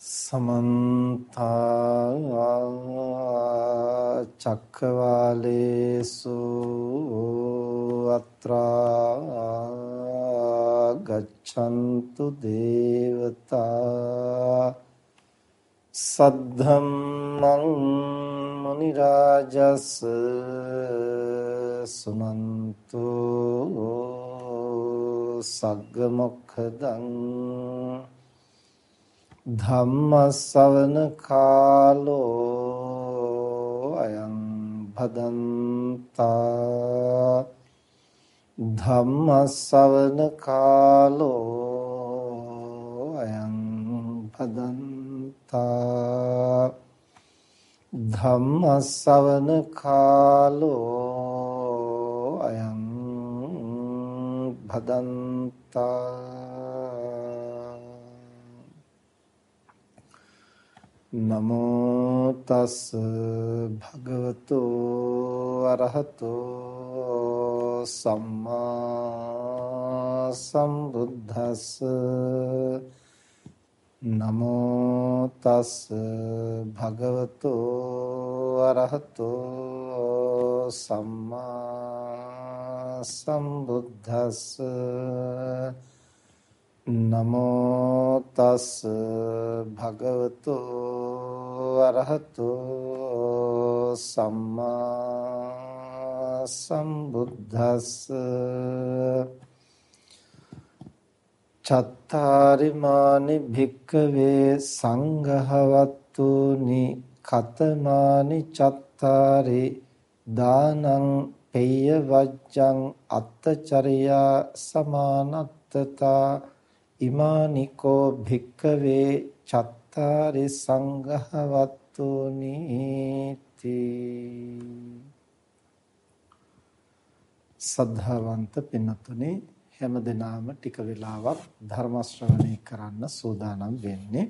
समन्ता चक्रवालेषु अत्रा गच्छन्तु देवता सद्धम्मं मुनिराजस् सुनन्तु सग्गमुखदं ධම්ම ශ්‍රවණ කාලෝ අයං භදන්තා ධම්ම ශ්‍රවණ කාලෝ අයං භදන්තා ධම්ම ශ්‍රවණ කාලෝ අයං භදන්තා නමෝ තස් භගවතු අරහතෝ සම්මා සම්බුද්දස්ස නමෝ තස් භගවතු අරහතෝ සම්මා සම්බුද්දස්ස නමෝ තස් භගවතු අරහතෝ සම්මා සම්බුද්දස්ස චත්තාරිමානි භික්ඛවේ සංඝවත්තුනි කතමානි චත්තාරි දානං පෙය්‍ය වජ්ජං අත්තචරියා සමානත්තතා ඉමානිකෝ භික්ඛවේ චත්තාරි සංඝවත්තුනි සද්ධාවන්ත පින්තුනි හැම දිනම ටික වෙලාවක් ධර්ම ශ්‍රවණය කරන්න සූදානම් වෙන්නේ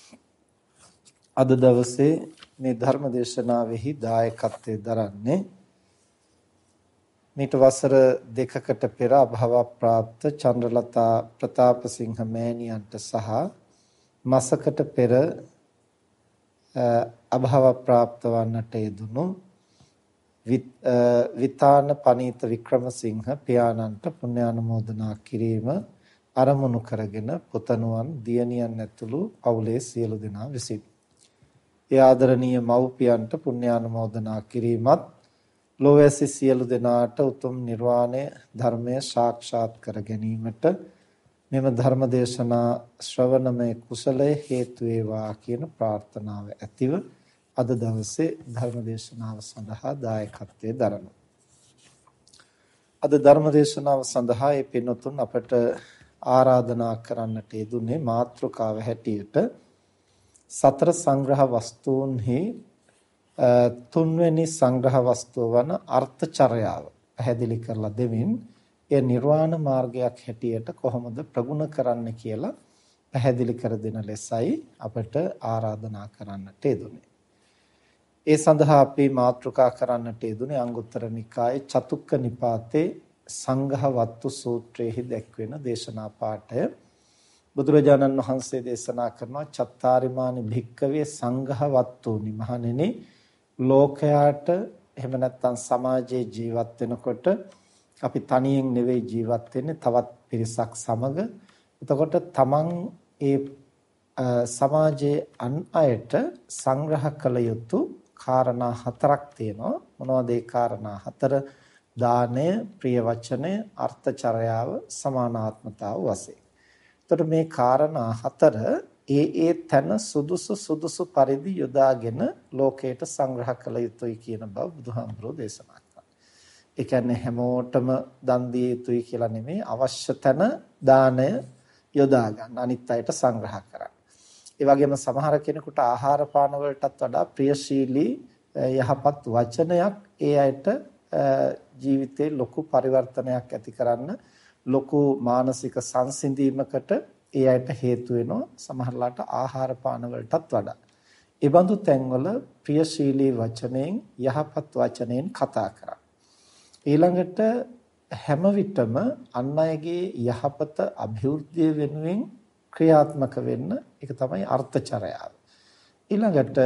අද දවසේ මේ ධර්ම දේශනාවෙහි දායකත්වයෙන් දරන්නේ මීට වසර දෙකකට පෙර අභව ප්‍රාප්ත චන්ද්‍රලතා ප්‍රතාපසිංහ මෑණියන්ට සහ මාසකට පෙර අභව ප්‍රාප්ත වන්නට යෙදුණු විතාන පනීත වික්‍රමසිංහ පියාණන්ට පුණ්‍යානුමෝදනා කිරීම අරමුණු කරගෙන පුතණුවන් දියණියන් ඇතුළු පවුලේ සියලු දෙනා විසින් ඒ ආදරණීය මව්පියන්ට පුණ්‍යානුමෝදනා කිරීමත් ලෝවැසි සියලු දෙනාට උතුම් නිර්වාණය ධර්මය සාක්ෂාත් කර ගැනීමට මෙම ධර්ම දේශනා ශ්‍රවණමය කුසලයේ හේතු වේවා කියන ප්‍රාර්ථනාව ඇතිව අද දවසේ ධර්ම දේශනාව සඳහා දායකත්වයේ දරනවා. අද ධර්ම දේශනාව සඳහා මේ පින්වතුන් අපට ආරාධනා කරන්නට යෙදුනේ මාතෘකාව හැටියට සතර සංග්‍රහ වස්තුන්හි තුන්වෙනි සංග්‍රහ වස්තුව වන අර්ථචර්යාව පැහැදිලි කරලා දෙමින් ඒ නිර්වාණ මාර්ගයක් හැටියට කොහොමද ප්‍රගුණ කරන්න කියලා පැහැදිලි කර දෙන ලෙසයි අපට ආරාධනා කරන්නට යෙදුනේ. ඒ සඳහා අපි මාතෘකා කරන්නට යෙදුනේ අංගුත්තර නිකායේ චතුක්ක නිපාතේ සංඝහ වත්තු සූත්‍රයේහි දැක්වෙන දේශනා පාඨය. බුදුරජාණන් වහන්සේ දේශනා කරනවා චත්තාරිමානි භික්කවේ සංඝහ වත්තුනි මහණෙනි ලෝකයාට එහෙම නැත්නම් සමාජයේ ජීවත් වෙනකොට අපි තනියෙන් නෙවෙයි ජීවත් වෙන්නේ තවත් පිරිසක් සමග. එතකොට තමන් ඒ සමාජයේ අන් අයට සංග්‍රහ කළ යුතු කාරණා හතරක් තියෙනවා. මොනවද ඒ කාරණා හතර? දානය, ප්‍රිය වචනය, අර්ථචර්යාව, සමානාත්මතාව වශයෙන්. එතකොට මේ කාරණා හතර ඒ තන සුදුසු පරිදි යොදාගෙන ලෝකයට සංග්‍රහ කළ යුතුයි කියන බව බුදුහාමුදුරෝ දේශනා කළා. ඒ කියන්නේ හැමෝටම දන් දිය යුතුයි කියලා නෙමෙයි, අවශ්‍ය තැන දානය යොදා ගන්න, අනිත් අයට සංග්‍රහ කරන්න. ඒ වගේම සමහර කෙනෙකුට ආහාර පාන වලටත් වඩා ප්‍රියශීලී යහපත් වචනයක් ඒ අයට ජීවිතේ ලොකු පරිවර්තනයක් ඇති කරන්න, ලොකු මානසික සංසිඳීමකට ඒ අයට හේතු වෙනවා සමහරලාට ආහාර පාන වලටත් වඩා. ඒ බඳු තැන්වල ප්‍රියශීලී වචනෙන් යහපත් වචනෙන් කතා කරා. ඊළඟට හැම විටම අන් අයගේ යහපත අභිවෘද්ධිය වෙනුවෙන් ක්‍රියාත්මක වෙන්න ඒක තමයි අර්ථචර්යාව. ඊළඟට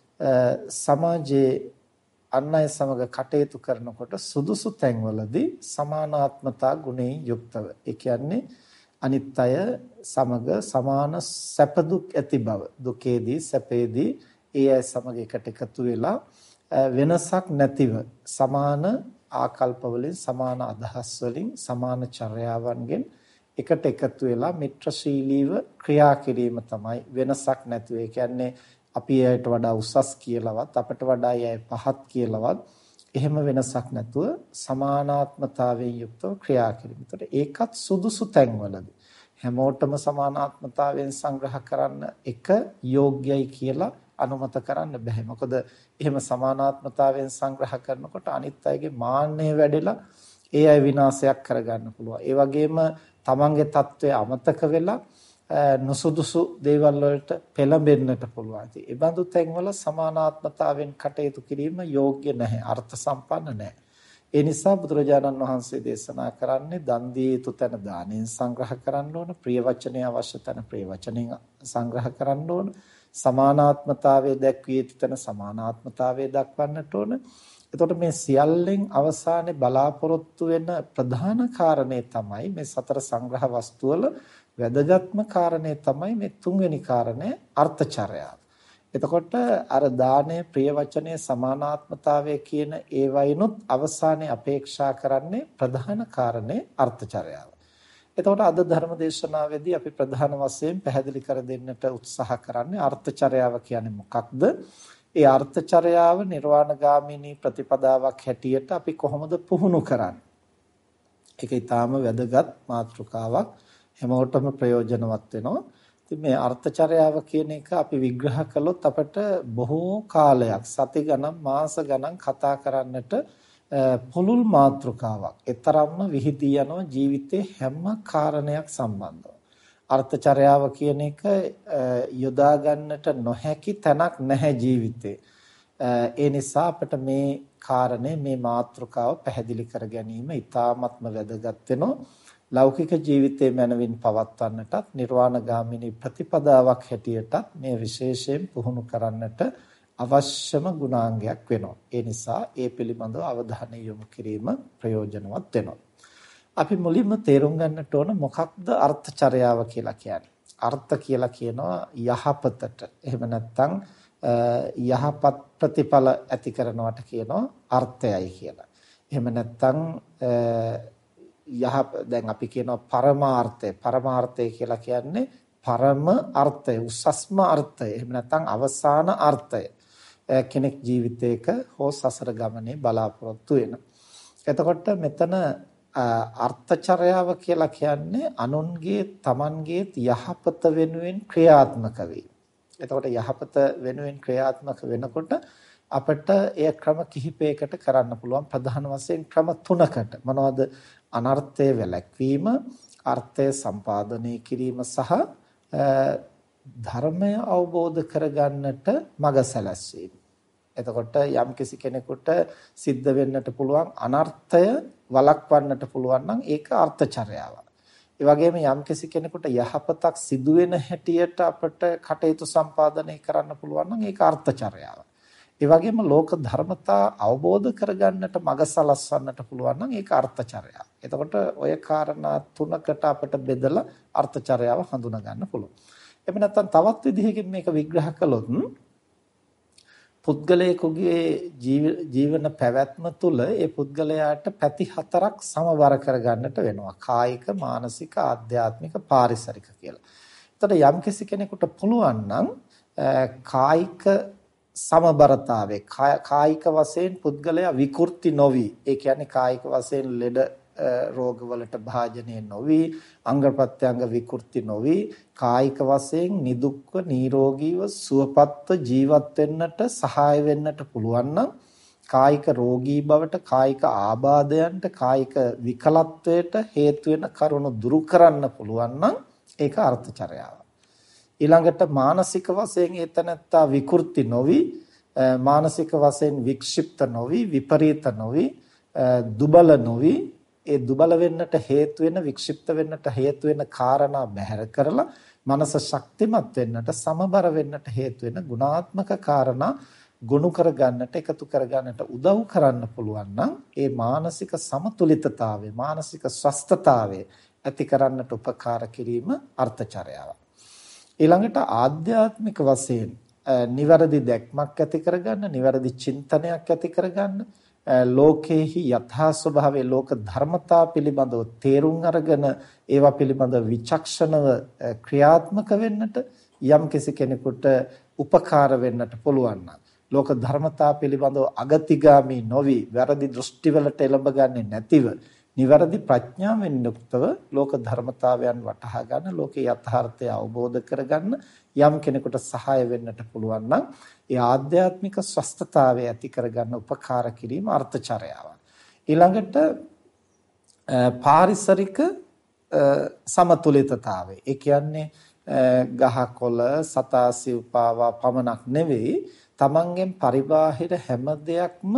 සමාජයේ අන් අය සමග කටයුතු කරනකොට සුදුසු තැන්වලදී සමානාත්මතා ගුණයෙන් යුක්තව. ඒ කියන්නේ අනිත් අය සමග සමාන සැප දුක් ඇති බව. දුකේදී සැපේදී ඒ අය සමග එකට එකතු වෙලා වෙනසක් නැතිව සමාන ආකල්ප වලින් සමාන අදහස් වලින් සමාන චර්යාවන්ගෙන් එකට එකතු වෙලා මිත්‍රශීලීව ක්‍රියා කිරීම තමයි වෙනසක් නැතුව. ඒ කියන්නේ අපි එයට වඩා උසස් කියලාවත් අපට වඩා අය පහත් කියලාවත් එහෙම වෙනසක් නැතුව සමානාත්මතාවයෙන් යුක්තව ක්‍රියා කිරීම. ඒතකොට ඒකත් සුදුසු තැන්වලදී හැමෝටම සමානාත්මතාවයෙන් සංග්‍රහ කරන්න එක යෝග්‍යයි කියලා අනුමත කරන්න බෑ. මොකද එහෙම සමානාත්මතාවයෙන් සංග්‍රහ කරනකොට අනිත් අයගේ මාන්නය වැඩිලා ඒ අය විනාශයක් කරගන්න පුළුවන්. ඒ වගේම තමන්ගේ தત્ත්වය අමතක වෙලා නොසුදුසු දේවල් වලට පෙළඹෙන්නට පුළුවන්. ඒ බඳු තැන්වල සමානාත්මතාවයෙන් කටයුතු කිරීම යෝග්‍ය නැහැ, අර්ථ සම්පන්න නැහැ. ඒ නිසා බුදුරජාණන් වහන්සේ දේශනා කරන්නේ දන් දිය යුතු තැන දානෙන් සංග්‍රහ කරන්න ඕන, ප්‍රිය වචනේ අවශ්‍ය තැන ප්‍රිය වචනෙන් සංග්‍රහ කරන්න ඕන, සමානාත්මතාවය දැක්විය යුතු තැන සමානාත්මතාවය දක්වන්නට ඕන. එතකොට මේ සියල්ලෙන් අවසානයේ බලාපොරොත්තු වෙන ප්‍රධාන කාරණේ තමයි මේ සතර සංග්‍රහ වස්තු වල වැදගත්ම කාරණේ තමයි මේ තුන්වෙනි කාරණේ අර්ථචර්යාව. එතකොට අර දානය ප්‍රිය වචනයේ සමානාත්මතාවය කියන ඒ වයින්ොත් අවසානයේ අපේක්ෂා කරන්නේ ප්‍රධාන කාරණේ අර්ථචර්යාව. එතකොට අද ධර්ම දේශනාවේදී අපි ප්‍රධාන වශයෙන් පැහැදිලි කර දෙන්නට උත්සාහ කරන්නේ අර්ථචර්යාව කියන්නේ මොකක්ද? ඒ අර්ථචර්යාව නිර්වාණගාමිනී ප්‍රතිපදාවක් හැටියට අපි කොහොමද පුහුණු කරන්නේ? ඒක ඊටාම වැදගත් මාතෘකාවක්. හැමෝටම ප්‍රයෝජනවත් වෙනවා. ඉතින් මේ අර්ථචර්යාව කියන එක අපි විග්‍රහ කළොත් අපිට බොහෝ කාලයක් සති ගණන් මාස ගණන් කතා කරන්නට පුළුල් මාතෘකාවක්. ඒතරම්ම විහිදී යනවා ජීවිතේ හැම කාරණයක් සම්බන්ධව. අර්ථචර්යාව කියන එක යොදා ගන්නට නොහැකි තැනක් නැහැ ජීවිතේ. ඒ නිසා අපිට මේ කාරණේ මේ මාතෘකාව පැහැදිලි කර ගැනීම ඉතාමත්ම වැදගත් වෙනවා. ලෞකික ජීවිතයේ මනවින් පවත්වන්නටත් නිර්වාණගාමිනී ප්‍රතිපදාවක් හැටියටත් මේ විශේෂයෙන් පුහුණු කරන්නට අවශ්‍යම ගුණාංගයක් වෙනවා. ඒ නිසා ඒ පිළිබඳව අවධානය යොමු කිරීම ප්‍රයෝජනවත් වෙනවා. අපි මුලින්ම තේරුම් ගන්නට ඕන මොකක්ද අර්ථචර්යාව කියලා කියන්නේ. අර්ථ කියලා කියනවා යහපතට. එහෙම නැත්නම් යහපත් ප්‍රතිඵල ඇති කරනවට කියනවා අර්ථයයි කියලා. එහෙම නැත්නම් දැන් අපි කියනවා පරමාර්ථය කියලා කියන්නේ පරම අර්ථය, උසස්ම අර්ථය. එහෙම නැත්නම් අවසාන අර්ථය. කෙනෙක් ජීවිතයක හෝ සසර ගමනේ බලාපොරොත්තු වෙන. එතකොට මෙතන අර්ථචර්යාව කියලා කියන්නේ අනුන්ගේ තමන්ගේ යහපත වෙනුවෙන් ක්‍රියාත්මක වීම. එතකොට යහපත වෙනුවෙන් ක්‍රියාත්මක වෙනකොට අපිට එය ක්‍රම කිහිපයකට කරන්න පුළුවන්. ප්‍රධාන වශයෙන් ක්‍රම තුනකට. මොනවද? අනර්ථය වැළැක්වීම, අර්ථය සම්පාදනය කිරීම සහ ධර්මය අවබෝධ කරගන්නට මඟ සැලැස්වීම. එතකොට යම්කිසි කෙනෙකුට සිද්ධ වෙන්නට පුළුවන් අනර්ථය වළක්වන්නට පුළුවන් නම් ඒක අර්ථචර්යාව. ඒ වගේම යම්කිසි කෙනෙකුට යහපතක් සිදු වෙන හැටියට අපට කටයුතු සම්පාදනය කරන්න පුළුවන් නම් ඒක අර්ථචර්යාව. ඒ වගේම ලෝක ධර්මතා අවබෝධ කරගන්නට මඟ සලස්වන්නට පුළුවන් නම් ඒක අර්ථචර්යාව. එතකොට ඔය කාරණා තුනකට අපිට බෙදලා අර්ථචර්යාව හඳුනා ගන්න පුළුවන්. එහෙම නැත්නම් තවත් විදිහකින් මේක විග්‍රහ කළොත් පුද්ගලයෙකුගේ ජීවන පැවැත්ම තුළ ඒ පුද්ගලයාට පැති හතරක් සමබර කරගන්නට වෙනවා. කායික, මානසික, ආධ්‍යාත්මික, පාරිසරික කියලා. එතකොට යම්කිසි කෙනෙකුට පුළුවන් නම් කායික සමබරතාවයේ කායික වශයෙන් පුද්ගලයා විකෘති නොවි. ඒ කියන්නේ කායික වශයෙන් ලෙඩ රෝගවලට භාජනය නොවි, අංග ප්‍රත්‍යංග විකෘති නොවි, කායික වශයෙන් නිදුක්ව නිරෝගීව සුවපත්ව ජීවත් වෙන්නට සහාය වෙන්නට පුළුවන් නම් කායික රෝගී බවට, කායික ආබාධයන්ට, කායික විකලත්වයට හේතු වෙන කරුණු දුරු කරන්න පුළුවන් නම් ඒක අර්ථචර්යාව. ඊළඟට මානසික වශයෙන් ඒතනත්තා විකෘති නොවි, මානසික වශයෙන් වික්ෂිප්ත නොවි, විපරීත නොවි, දුබල නොවි, ඒ දුබල වෙන්නට හේතු වෙන, වික්ෂිප්ත වෙන්නට හේතු වෙන කාරණා බැහැර කරලා මනස ශක්තිමත් වෙන්නට සමබර වෙන්නට හේතු වෙන ගුණාත්මක කාරණා ගොනු කරගන්නට එකතු කරගන්නට උදව් කරන්න පුළුවන් නම් ඒ මානසික සමතුලිතතාවය මානසික ස්වස්ථතාවය ඇති කරන්නට උපකාර කිරීම අර්ථචර්යාවක්. ඊළඟට ආධ්‍යාත්මික වශයෙන් නිවැරදි දැක්මක් ඇති කරගන්න, නිවැරදි චින්තනයක් ඇති කරගන්න, ලෝකේහි යථා ස්වභාවයේ ලෝක ධර්මතා පිළිබඳව තේරුම් අරගෙන ඒවා පිළිබඳව විචක්ෂණව ක්‍රියාත්මක වෙන්නට යම් කෙනෙකුට උපකාර වෙන්නට පුළුවන් නම් ලෝක ධර්මතා පිළිබඳව අගතිගාමී නොවි වැරදි දෘෂ්ටිවලට එළඹගන්නේ නැතිව නිවැරදි ප්‍රඥාවෙන් යුක්තව ලෝක ධර්මතාවයන් වටහා ගන්න ලෝකේ යථාර්ථය අවබෝධ කරගන්න යම් කෙනෙකුට සහාය වෙන්නට පුළුවන් නම් ඒ ආධ්‍යාත්මික ස්වස්ථතාවය ඇති කරගන්න උපකාර කිරීම අර්ථචර්යාවක්. ඊළඟට පාරිසරික සමතුලිතතාවය. ඒ කියන්නේ ගහකොළ සතාසිව්පාවා පමණක් නෙවෙයි තමන්ගෙන් පරිබාහිර හැම දෙයක්ම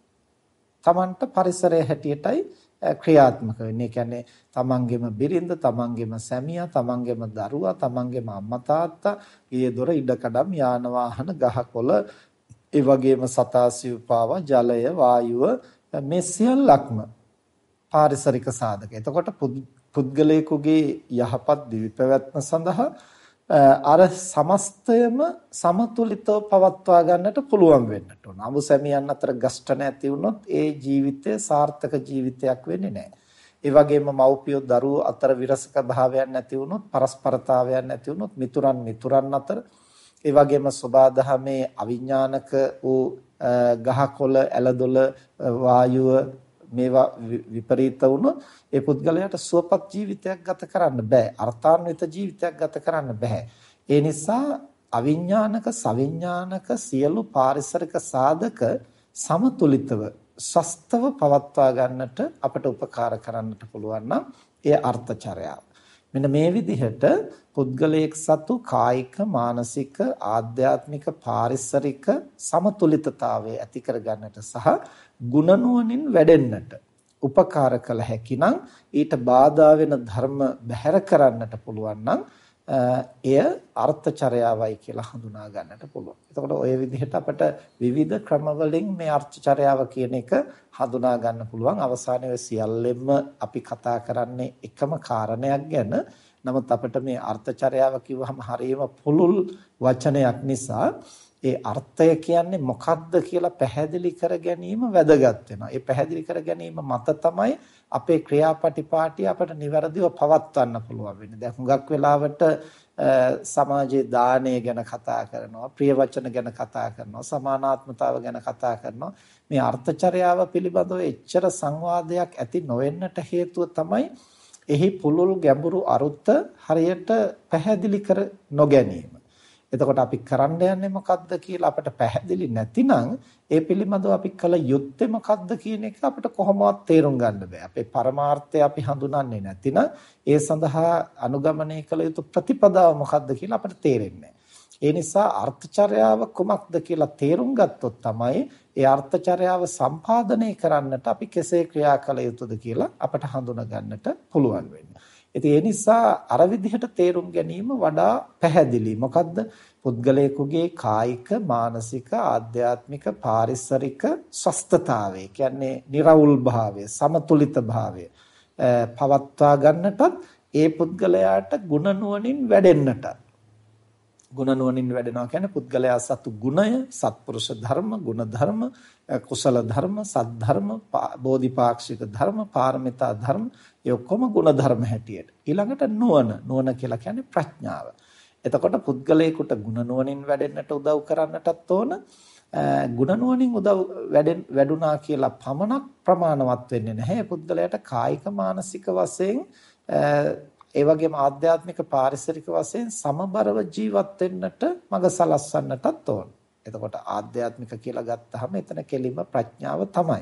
තමන්ට පරිසරය හැටියටයි ක්‍රියාත්මක වෙන්නේ. කියන්නේ තමන්ගේම බිරිඳ, තමන්ගේම සැමියා, තමන්ගේම දරුවා, තමන්ගේම අම්මා තාත්තා, ඊයේ දොර ඉඩකඩම් යාන වාහන ගහකොළ ඒ වගේම සතාසිව්පාවා ජලය වායුව මේ සියල්ලක්ම පාරිසරික සාධක. එතකොට පුද්ගලයෙකුගේ යහපත් දිවි පැවැත්ම සඳහා අර සමස්තයම සමතුලිතව පවත්වා ගන්නට පුළුවන් වෙන්නට ඕන. අමු සැමියන් අතර ගස්ඨ නැති වුණොත් ඒ ජීවිතය සාර්ථක ජීවිතයක් වෙන්නේ නැහැ. ඒ වගේම මව්පියෝ දරුවෝ අතර විරසක භාවයක් නැති වුණොත්, පරස්පරතාවයක් නැති වුණොත්, මිතුරන් අතර ඒ වගේම සබාධමේ අවිඥානික වූ ගහකොළ, ඇලදොල, වායුව මේවා විපරීත වුණොත් ඒ පුද්ගලයාට සුවපත් ජීවිතයක් ගත කරන්න බෑ. අර්ථාන්විත ජීවිතයක් ගත කරන්න බෑ. ඒ නිසා අවිඥානික සවිඥානික සියලු පාරිසරික සාධක සමතුලිතව සස්තව පවත්වා ගන්නට අපට උපකාර කරන්නට පුළුවන් නම් එය අර්ථචර්යාව. මෙන්න මේ විදිහට පුද්ගලයෙක් සතු කායික මානසික ආධ්‍යාත්මික පාරිසරික සමතුලිතතාවය ඇති කර ගන්නට සහ ගුණනුවණින් වැඩෙන්නට උපකාර කළ හැකි නම් ඊට බාධා වෙන ධර්ම බැහැර කරන්නට පුළුවන් නම් එය අර්ථචර්යාවයි කියලා හඳුනා ගන්නට පුළුවන්. එතකොට ওই විදිහට අපිට විවිධ ක්‍රමවලින් මේ අර්ථචර්යාව කියන එක හඳුනා ගන්න පුළුවන්. අවසානයේ සියල්ලෙම අපි කතා කරන්නේ එකම කාරණයක් ගැන. නමුත් අපිට මේ අර්ථචර්යාව කිව්වහම හරියම පුළුල් වචනයක් නිසා ඒ අර්ථය කියන්නේ මොකක්ද කියලා පැහැදිලි කර ගැනීම වැදගත් වෙනවා. ඒ පැහැදිලි කර ගැනීම මත තමයි අපේ ක්‍රියාපටිපාටි අපිට નિවරදිව පවත්වන්න පුළුවන් වෙන්නේ. දැන් හුඟක් වෙලාවට සමාජයේ දානය ගැන කතා කරනවා, ප්‍රිය වචන ගැන කතා කරනවා, සමානාත්මතාව ගැන කතා කරනවා. මේ අර්ථචර්යාව පිළිබඳව එච්චර සංවාදයක් ඇති නොවෙන්නට හේතුව තමයි එහි පුළුල් ගැඹුරු අරුත හරියට පැහැදිලි කර නොගැනීම. එතකොට අපි කරන්න යන්නේ මොකක්ද කියලා අපිට පැහැදිලි නැතිනම් ඒ පිළිබඳව අපි කල යුත්තේ මොකක්ද කියන එක අපිට කොහොමවත් තේරුම් ගන්න බෑ. අපේ පරමාර්ථය අපි හඳුනන්නේ නැතිනම් ඒ සඳහා අනුගමනය කළ යුතු ප්‍රතිපදාව මොකක්ද කියලා අපිට තේරෙන්නේ නැහැ. ඒ නිසා අර්ථචර්යාව කුමක්ද කියලා තේරුම් ගත්තොත් තමයි ඒ අර්ථචර්යාව සම්පාදනය කරන්නට අපි කෙසේ ක්‍රියා කළ යුතුද කියලා අපිට හඳුනා ගන්නට පුළුවන් වෙන්නේ. ඉතින් ඒ නිසා අර විදිහට තේරුම් ගැනීම වඩා පැහැදිලි. මොකද්ද? පුද්ගලයෙකුගේ කායික, මානසික, ආධ්‍යාත්මික, පාරිසරික ස්වස්ථතාවය, කියන්නේ නිර්වුල් භාවය, සමතුලිත භාවය පවත්වා ගන්නටත් ඒ පුද්ගලයාට ගුණ නුවණින් වැඩෙන්නට. ගුණ නුවණින් වැඩෙනවා කියන්නේ පුද්ගලයා සතු ගුණය, සත්පුරුෂ ධර්ම, ගුණ ධර්ම, කුසල ධර්ම, සත් ධර්ම, බෝධිපාක්ෂික ධර්ම, පාරමිතා ධර්ම, ඒ ඔක්කොම ගුණ ධර්ම හැටියට. ඊළඟට නුවණ කියලා කියන්නේ ප්‍රඥාව. එතකොට පුද්ගලයෙකුට ගුණ නුවණින් වැඩෙන්නට උදව් කරන්නටත් ඕන. ගුණ නුවණින් වැඩුණා කියලා පමණක් ප්‍රමාණවත් වෙන්නේ නැහැ. පුද්ගලයාට කායික මානසික වශයෙන් ඒ වගේම ආධ්‍යාත්මික පාරිසරික වශයෙන් සමබරව ජීවත් වෙන්නට මඟ සලස්වන්නටත් ඕන. එතකොට ආධ්‍යාත්මික කියලා ගත්තාම එතන කෙලින්ම ප්‍රඥාව තමයි.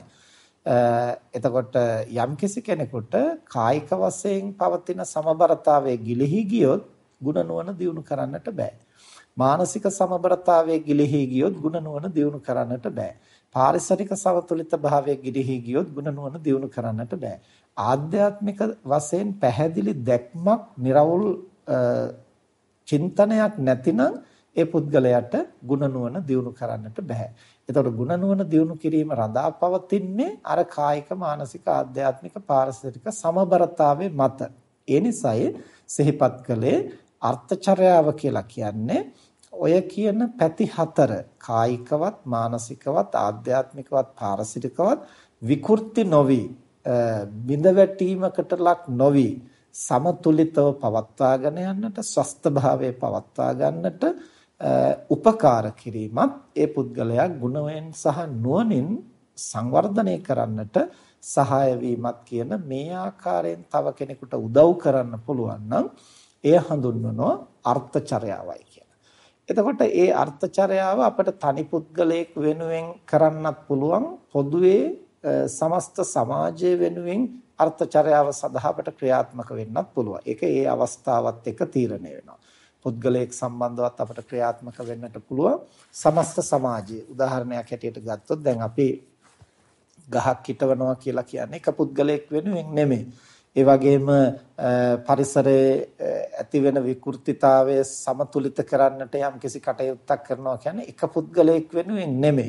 එතකොට යම්කිසි කෙනෙකුට කායික වශයෙන් පවතින සමබරතාවයේ ගිලිහි ගියොත් ගුණ නුවණ දියුණු කරන්නට බෑ. මානසික සමබරතාවයේ ගිලිහි ගියොත් ගුණ නුවණ දියුණු කරන්නට බෑ. පාරිසරික සමතුලිත භාවයේ ගිලිහි ගියොත් ගුණ නුවණ දියුණු කරන්නට බෑ. ආධ්‍යාත්මික වශයෙන් පැහැදිලි දැක්මක්, නිර්වුල් චින්තනයක් නැතිනම් ඒ පුද්ගලයාට ගුණ නුවණ දියුණු කරන්නට බෑ. එතකොට ගුණ නුවණ දියුණු කිරීම රඳා පවතින්නේ අර කායික මානසික ආධ්‍යාත්මික පාරිසරික සමබරතාවයේ මත. ඒ නිසායි සිහිපත් කළේ අර්ථචර්යාව කියලා කියන්නේ ඔය කියන පැති හතර කායිකවත් මානසිකවත් ආධ්‍යාත්මිකවත් පාරිසරිකවත් විකෘති නොවි බිඳවැටීමකට ලක් නොවි සමතුලිතව පවත්වාගෙන යන්නට ස්වස්ථ භාවයේ පවත්වා ගන්නට උපකාර කිරීමත් ඒ පුද්ගලයා ගුණයෙන් සහ නුවණින් සංවර්ධනය කරන්නට සහාය වීමත් කියන මේ ආකාරයෙන් තව කෙනෙකුට උදව් කරන්න පුළුවන් නම් එය හඳුන්වනවා අර්ථචර්යාවයි කියලා. එතකොට ඒ අර්ථචර්යාව අපිට තනි පුද්ගලයෙක් වෙනුවෙන් කරන්නත් පුළුවන් පොදුවේ සමස්ත සමාජය වෙනුවෙන් අර්ථචර්යාව සඳහා අපට ක්‍රියාත්මක වෙන්නත් පුළුවන්. ඒක ඒ අවස්ථාවත් එක්ක තීරණය වෙනවා. පුද්ගලයෙක් සම්බන්ධවත් අපට ක්‍රියාත්මක වෙන්නට පුළුවන් සමස්ත සමාජයේ. උදාහරණයක් හැටියට ගත්තොත් දැන් අපි ගහක් හිටවනවා කියලා කියන්නේ එක පුද්ගලයෙක් වෙනුවෙන් නෙමෙයි. ඒ වගේම පරිසරයේ ඇති වෙන විකෘතිතාවය සමතුලිත කරන්නට යම් කිසි කටයුත්තක් කරනවා කියන්නේ එක පුද්ගලයෙක් වෙනුවෙන් නෙමෙයි.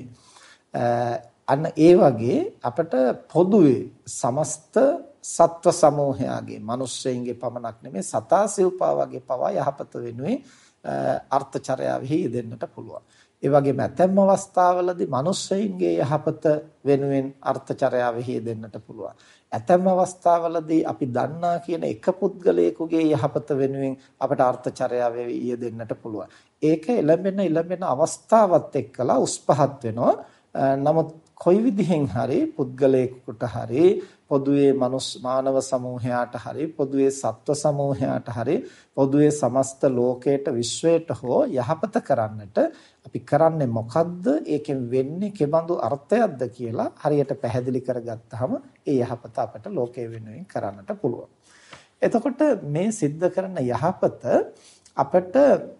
අන්න ඒ වගේ අපිට පොදුවේ සමස්ත සත්ව සමූහයාගේ මිනිස්සෙයින්ගේ පමණක් නෙමෙයි සතා සිව්පා වගේ පවා යහපත වෙනුවෙන් අර්ථචර්යාවෙහි යෙදෙන්නට පුළුවන්. ඒ වගේම ඇතැම් අවස්ථාවලදී මිනිස්සෙයින්ගේ යහපත වෙනුවෙන් අර්ථචර්යාවෙහි යෙදෙන්නට පුළුවන්. ඇතැම් අවස්ථාවලදී අපි දන්නා කියන එක පුද්ගලයෙකුගේ යහපත වෙනුවෙන් අපට අර්ථචර්යාවෙහි යෙදෙන්නට පුළුවන්. ඒක එළඹෙන අවස්ථාවත් එක්කලා උස් පහත් වෙනවා. නමුත් කොයි විදිහෙන් හරි පුද්ගලයෙකුට හරි පොදුවේ මානව සමූහයාට හරි පොදුවේ සත්ව සමූහයාට හරි පොදුවේ සමස්ත ලෝකයට විශ්වයට හෝ යහපත කරන්නට අපි කරන්නේ මොකද්ද? ඒකෙන් වෙන්නේ කෙබඳු අර්ථයක්ද කියලා හරියට පැහැදිලි කරගත්තාම ඒ යහපත අපට ලෝකයේ වෙනුවෙන් කරන්නට පුළුවන්. එතකොට මේ සිද්ධ කරන යහපත අපට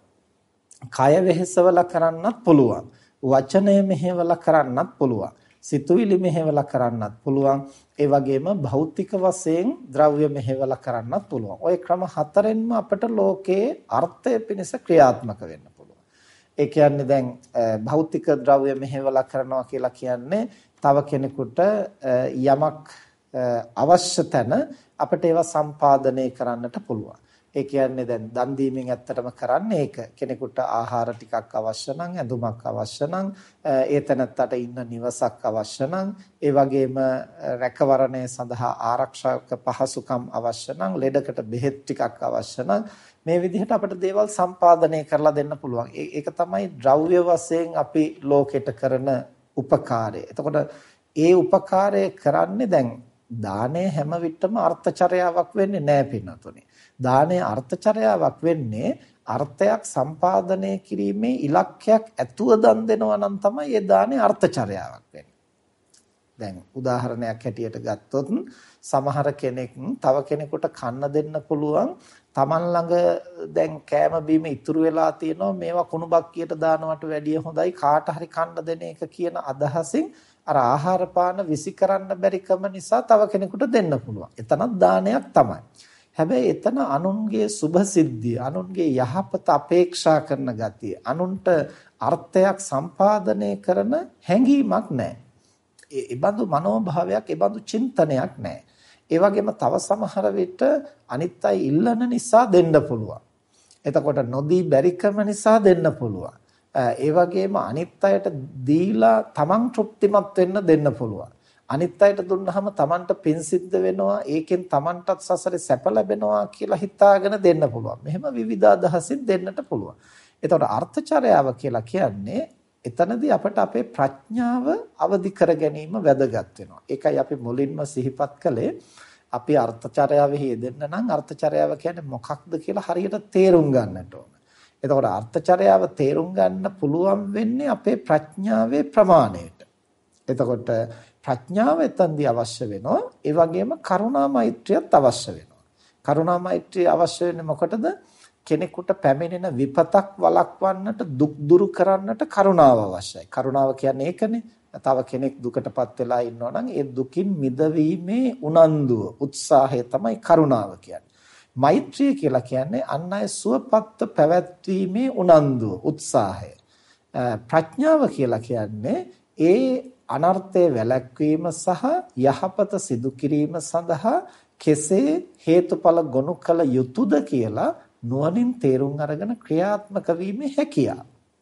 කය වෙහෙසවලා කරන්නත් පුළුවන්. වචනය මෙහෙवला කරන්නත් පුළුවන්. සිතුවිලි මෙහෙवला කරන්නත් පුළුවන්. ඒ වගේම භෞතික වශයෙන් ද්‍රව්‍ය මෙහෙवला කරන්නත් පුළුවන්. ওই ක්‍රම හතරෙන්ම අපට ලෝකයේ අර්ථය පිණිස ක්‍රියාත්මක වෙන්න පුළුවන්. ඒ කියන්නේ දැන් භෞතික ද්‍රව්‍ය මෙහෙवला කරනවා කියලා කියන්නේ තව කෙනෙකුට යමක් අවශ්‍ය තැන අපිට ඒවා සම්පාදනය කරන්නට පුළුවන්. ඒ කියන්නේ දැන් දන් දීමෙන් ඇත්තටම කරන්නේ ඒක. කෙනෙකුට ආහාර ටිකක් අවශ්‍ය නම්, ඇඳුමක් අවශ්‍ය නම්, ඒ තැනත්තට ඉන්න නිවසක් අවශ්‍ය නම්, ඒ වගේම රැකවරණය සඳහා ආරක්ෂක පහසුකම් අවශ්‍ය නම්, ලෙඩකට බෙහෙත් ටිකක් අවශ්‍ය නම් මේ විදිහට අපිට දේවල් සම්පාදනය කරලා දෙන්න පුළුවන්. ඒක තමයි ද්‍රව්‍ය වශයෙන් අපි ලෝකෙට කරන උපකාරය. එතකොට ඒ උපකාරය කරන්නේ දැන් දානය හැම විටම අර්ථචර්යාවක් වෙන්නේ නැහැ පින්නතුනේ. දානය අර්ථචර්යාවක් වෙන්නේ අර්ථයක් සම්පාදනය කිරීමේ ඉලක්කයක් ඇතුව දන් දෙනවා නම් තමයි ඒ දානේ අර්ථචර්යාවක් වෙන්නේ. දැන් උදාහරණයක් හැටියට ගත්තොත් සමහර කෙනෙක් තව කෙනෙකුට කන්න දෙන්න පුළුවන් තමන් ළඟ දැන් කෑම බීම ඉතුරු වෙලා තියෙනවා මේවා කුණු බක්කියට දානවට වැඩිය හොඳයි කාට හරි කන්න දෙන එක කියන අදහසින් අර ආහාර පාන විසි කරන්න බැරිකම නිසා තව කෙනෙකුට දෙන්න පුළුවන්. එතනත් දානයක් තමයි. හැබැයි එතන අනුන්ගේ සුභ සිද්ධිය, අනුන්ගේ යහපත අපේක්ෂා කරන ගතිය, අනුන්ට අර්ථයක් සම්පාදනය කරන හැඟීමක් නැහැ. ඒ බඳු මනෝභාවයක්, ඒ බඳු චින්තනයක් නැහැ. ඒ වගේම තව සමහර විට අනිත් අය ඉල්ලන නිසා දෙන්න පුළුවන්. එතකොට නොදී බැරිකම නිසා දෙන්න පුළුවන්. ඒ වගේම අනිත් අයට දීලා තමන් තෘප්තිමත් වෙන්න දෙන්න පුළුවන්. අනිත් අයට දුන්නාම තමන්ට පින් සිද්ධ වෙනවා ඒකෙන් තමන්ටත් සසරේ සැප ලැබෙනවා කියලා හිතාගෙන දෙන්න පුළුවන්. මෙහෙම විවිධ අදහසින් දෙන්නට පුළුවන්. එතකොට අර්ථචර්යාව කියලා කියන්නේ එතනදී අපට අපේ ප්‍රඥාව අවදි කර ගැනීම වැදගත් වෙනවා. ඒකයි අපි මුලින්ම සිහිපත් කළේ අපි අර්ථචර්යාවෙහි යෙදෙන්න නම් අර්ථචර්යාව කියන්නේ මොකක්ද කියලා හරියට තේරුම් ගන්නට ඕන. එතකොට අර්ථචර්යාව තේරුම් ගන්න පුළුවන් වෙන්නේ අපේ ප්‍රඥාවේ ප්‍රමාණයට. එතකොට ප්‍රඥාව එතනදී අවශ්‍ය වෙනවා. ඒ වගේම කරුණා මෛත්‍රියත් අවශ්‍ය වෙනවා. කරුණා මෛත්‍රිය අවශ්‍ය වෙන්නේ මොකටද? කෙනෙකුට පැමිණෙන විපතක් වළක්වන්නට දුක් දුරු කරන්නට කරුණාව අවශ්‍යයි. කරුණාව කියන්නේ ඒකනේ. තව කෙනෙක් දුකටපත් වෙලා ඉන්නවා නම් ඒ දුකින් මිදවීමේ උනන්දුව, උත්සාහය තමයි කරුණාව කියන්නේ. මෛත්‍රිය කියලා කියන්නේ අන් අය සුවපත්ව පැවැත්වීමේ උනන්දුව, උත්සාහය. ප්‍රඥාව කියලා කියන්නේ ඒ අනර්ථය වැළැක්වීම සහ යහපත සිදු කිරීම සඳහා කෙසේ හේතුඵල ගොනු කළ යුතුද කියලා නුවණින් තේරුම් අරගෙන ක්‍රියාත්මක වීමේ හැකියාව.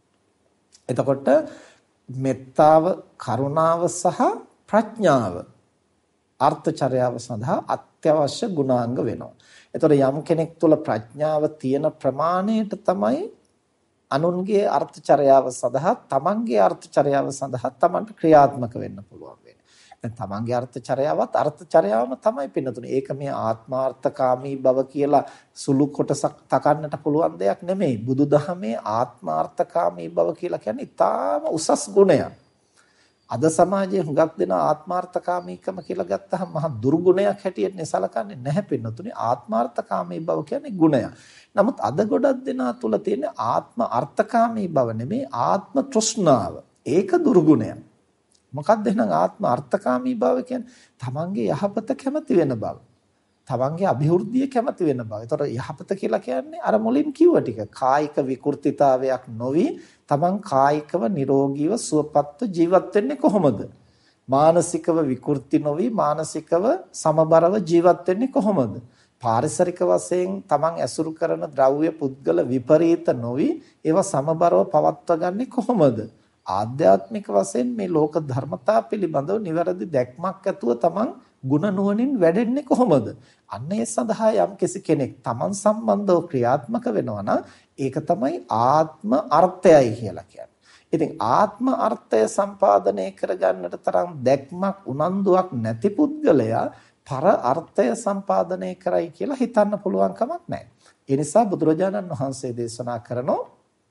එතකොට මෙත්තාව, කරුණාව සහ ප්‍රඥාව අර්ථචර්යාව සඳහා අත්‍යවශ්‍ය ගුණාංග වෙනවා. එතකොට යම් කෙනෙක් තුළ ප්‍රඥාව තියෙන ප්‍රමාණයට තමයි අනුන්ගේ අර්ථචර්යාව සඳහා, තමන්ගේ අර්ථචර්යාව සඳහා තමන්ට ක්‍රියාත්මක වෙන්න පුළුවන් වෙන්නේ. දැන් තමන්ගේ අර්ථචර්යාවම තමයි පින්නතුනේ. ඒක මේ ආත්මාර්ථකාමී බව කියලා සුළු කොටසක් තකන්නට පුළුවන් දෙයක් නෙමෙයි. බුදුදහමේ ආත්මාර්ථකාමී බව කියලා කියන්නේ ඊටාම උසස් ගුණයක්. අද සමාජයේ හුඟක් දෙනා ආත්මාර්ථකාමීකම කියලා ගත්තහම මහා දුර්ගුණයක් හැටියට සලකන්නේ නැහැ පින්නතුනේ. ආත්මාර්ථකාමී බව කියන්නේ ගුණයක්. නමුත් අද ගොඩක් දෙනා තුල තියෙන ආත්ම අර්ථකාමී බව නෙමේ, ආත්ම තෘෂ්ණාව. ඒක දුර්ගුණයක්. මොකක්ද එහෙනම් ආත්ම අර්ථකාමී බව කියන්නේ? තමන්ගේ යහපත කැමති වෙන බව. තමන්ගේ અભිවෘද්ධිය කැමති වෙන බව. ඒතර යහපත කියලා කියන්නේ අර මුලින් කිව්ව ටික. කායික විකෘතිතාවයක් නොවි තමන් කායිකව නිරෝගීව සුවපත්ව ජීවත් වෙන්නේ කොහොමද? මානසිකව විකෘති නොවි මානසිකව සමබරව ජීවත් වෙන්නේ කොහොමද? පාරිසරික වශයෙන් තමන් ඇසුරු කරන ද්‍රව්‍ය පුද්ගල විපරීත නොවි ඒවා සමබරව පවත්වා ගන්නේ කොහොමද? ආධ්‍යාත්මික වශයෙන් මේ ලෝක ධර්මතා පිළිබඳව නිවැරදි දැක්මක් ඇතුව තමන් ගුණ නුවණින් වැඩෙන්නේ කොහොමද? අන්න ඒ සඳහා යම් කෙනෙක් තමන් සම්බන්ධව ක්‍රියාත්මක වෙනවා නම් ඒක තමයි ආත්ම අර්ථයයි කියලා කියන්නේ. ඉතින් ආත්ම අර්ථය සම්පාදනය කරගන්නට තරම් දැක්මක් උනන්දුවක් නැති පුද්ගලයා පර අර්ථය සම්පාදනය කරයි කියලා හිතන්න පුළුවන් කමක් නැහැ. ඒ නිසා බුදුරජාණන් වහන්සේ දේශනා කරනෝ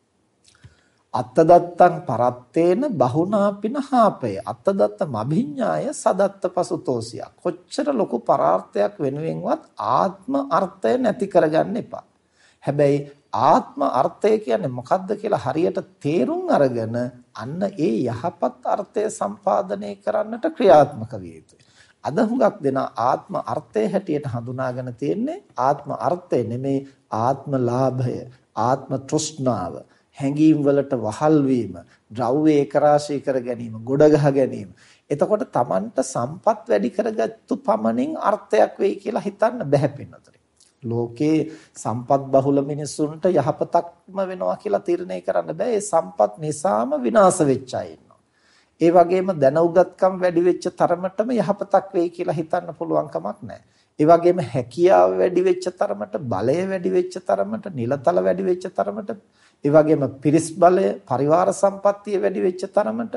අත්තදත්තං පරත්තේන බහුනාපින හාපය අත්තදත්ත මභිඤ්ඤාය සදත්ත පසුතෝසිය. කොච්චර ලොකු පරාර්ථයක් වෙනුවෙන්වත් ආත්ම අර්ථය නැති කරගන්න එපා. හැබැයි ආත්ම අර්ථය කියන්නේ මොකක්ද කියලා හරියට තේරුම් අරගෙන අන්න ඒ යහපත් අර්ථය සම්පාදනය කරන්නට ක්‍රියාත්මක විය යුතුයි. අද හුඟක් දෙනා ආත්ම අර්ථය හැටියට හඳුනාගෙන තියෙන්නේ ආත්ම අර්ථය නෙමේ, ආත්ම ලාභය, ආත්ම තෘෂ්ණාව, හැඟීම් වලට වහල් වීම, ද්‍රව්‍ය ඒකරාශී කර ගැනීම, ගොඩ ගහ ගැනීම. එතකොට Tamanට සම්පත් වැඩි කරගත්තු පමණින් අර්ථයක් වෙයි කියලා හිතන්න බෑ පින්නතේ. ලෝකේ සම්පත් බහුල මිනිසුන්ට යහපතක්ම වෙනවා කියලා තීරණය කරන්න බෑ. ඒ සම්පත් නිසාම විනාශ වෙච්ච අය ඉන්නවා. ඒ වගේම දැන උගත්කම් වැඩි වෙච්ච තරමටම යහපතක් වෙයි කියලා හිතන්න පුළුවන් කමක් නැහැ. ඒ වගේම හැකියාව වැඩි වෙච්ච තරමට, බලය වැඩි වෙච්ච තරමට, නිලතල වැඩි වෙච්ච තරමට, ඒ වගේම පිරිස් බලය, පරිවාර සම්පත්තිය වැඩි වෙච්ච තරමට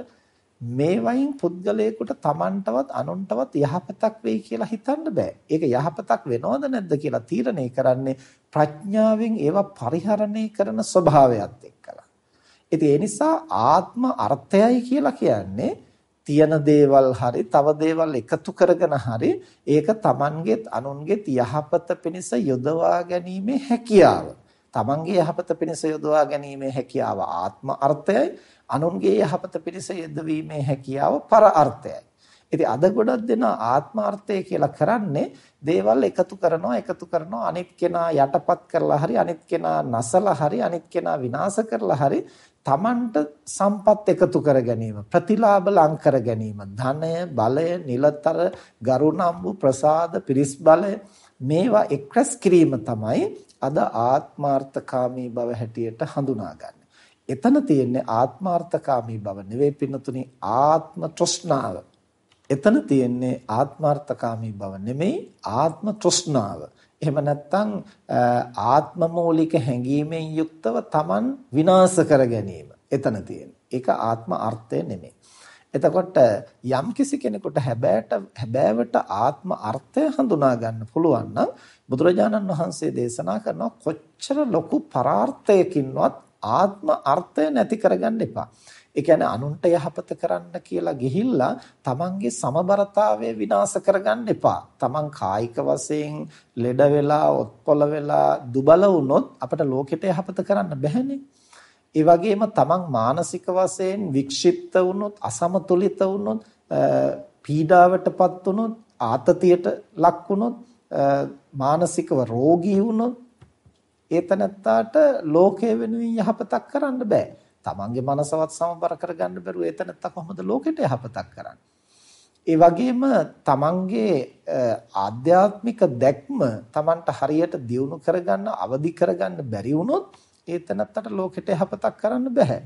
මේ වයින් පුද්ගලයෙකුට Tamanටවත් අනුන්ටවත් යහපතක් වෙයි කියලා හිතන්න බෑ. ඒක යහපතක් වෙනවද නැද්ද කියලා තීරණය කරන්නේ ප්‍රඥාවෙන් ඒවා පරිහරණය කරන ස්වභාවයත් එක්කලා. ඉතින් ඒ නිසා ආත්ම අර්ථයයි කියලා කියන්නේ තියෙන දේවල් හරි තව දේවල් එකතු කරගෙන හරි ඒක Tamanගෙත් අනුන්ගෙත් යහපත පිණිස යොදවා ගැනීමේ හැකියාව. තමන්ගේ යහපත පිණිස යොදවා ගැනීමේ හැකියාව ආත්ම අර්ථයයි, අනුන්ගේ යහපත පිණිස යෙදවීමේ හැකියාව පර අර්ථයයි. ඉතින් අද ගොඩක් දෙනා ආත්ම අර්ථය කියලා කරන්නේ දේවල් එකතු කරනවා අනිත් කෙනා යටපත් කරලා හරි අනිත් කෙනා නැසලා හරි අනිත් කෙනා විනාශ කරලා හරි තමන්ට සම්පත් එකතු කර ගැනීම, ප්‍රතිලාභ ලං කර ගැනීම, ධනය, බලය, නිලතර, ගරුණම්බු, ප්‍රසාද, පිරිස් බලය මේවා එක්රැස් කිරීම තමයි අද ආත්මාර්ථකාමී බව හැටියට හඳුනාගන්නේ. එතන තියෙන්නේ ආත්මාර්ථකාමී බව නෙවෙයි පින්නතුනි, ආත්ම තෘෂ්ණාව. එතන තියෙන්නේ ආත්මාර්ථකාමී බව නෙමෙයි, ආත්ම තෘෂ්ණාව. එහෙම නැත්නම් ආත්ම මූලික හැඟීමෙන් යුක්තව Taman විනාශ කර ගැනීම. එතන තියෙන්නේ. ඒක ආත්ම අර්ථය නෙමෙයි. එතකොට යම් කිසි කෙනෙකුට හැබෑවට ආත්ම අර්ථය හඳුනා ගන්න පුළුවන් නම් බුදුරජාණන් වහන්සේ දේශනා කරනවා කොච්චර ලොකු පරාර්ථයකින්වත් ආත්ම අර්ථය නැති කරගන්න එපා. ඒ කියන්නේ අනුන්ට යහපත කරන්න කියලා ගිහිල්ලා තමන්ගේ සමබරතාවය විනාශ කරගන්න එපා. තමන් කායික වශයෙන් ලෙඩ වෙලා, ඔත්පොළ වෙලා, දුබල වුණොත් අපිට ලෝකෙට යහපත කරන්න බැහැනේ. ඒ වගේම තමන් මානසික වශයෙන් වික්ෂිප්ත වුණොත්, අසමතුලිත වුණොත්, පීඩාවටපත් වුණොත්, ආතතියට ලක් වුණොත්, මානසිකව රෝගී වුණොත් ඒ තනත්තාට ලෝකයේ වෙනුවෙන් යහපතක් කරන්න බෑ. තමන්ගේ මනසවත් සමබර කරගන්න බැරුව ඒ තනත්තා කොහොමද ලෝකෙට යහපතක් කරන්නේ? ඒ වගේම තමන්ගේ ආධ්‍යාත්මික දැක්ම තමන්ට හරියට දියුණු කරගන්න, අවදි කරගන්න බැරි වුණොත් ඒ තනත්තට ලෝකෙට යහපතක් කරන්න බෑ.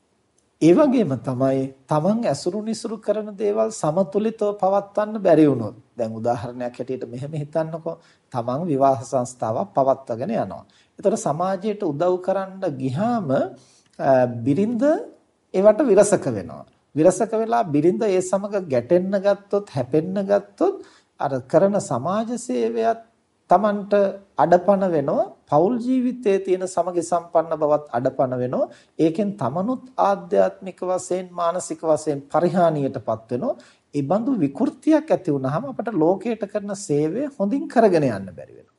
ඒ වගේම තමයි තමන් ඇසුරු නිසුරු කරන දේවල් සමතුලිතව පවත්වන්න බැරි වුණොත්. දැන් උදාහරණයක් හැටියට මෙහෙම හිතන්නකෝ. තමන් විවාහ සංස්ථාවක් පවත්වාගෙන යනවා. ඒතර සමාජයට උදව් කරන්න ගියාම බිරිඳ ඒවට විරසක වෙනවා. විරසක වෙලා බිරිඳ ඒ සමග ගැටෙන්න ගත්තොත්, හැපෙන්න ගත්තොත් අර කරන සමාජ සේවයත් තමන්ට අඩපණ වෙනවා. පෞල් ජීවිතයේ තියෙන සමගි සම්පන්න බවත් අඩපණ වෙනවා. ඒකෙන් තමනුත් ආධ්‍යාත්මික වශයෙන්, මානසික වශයෙන් පරිහානියටපත් වෙනවා. ඒ බඳු විකෘතියක් ඇති වුනහම අපට ලෝකයට කරන සේවය හොඳින් කරගෙන යන්න බැරි වෙනවා.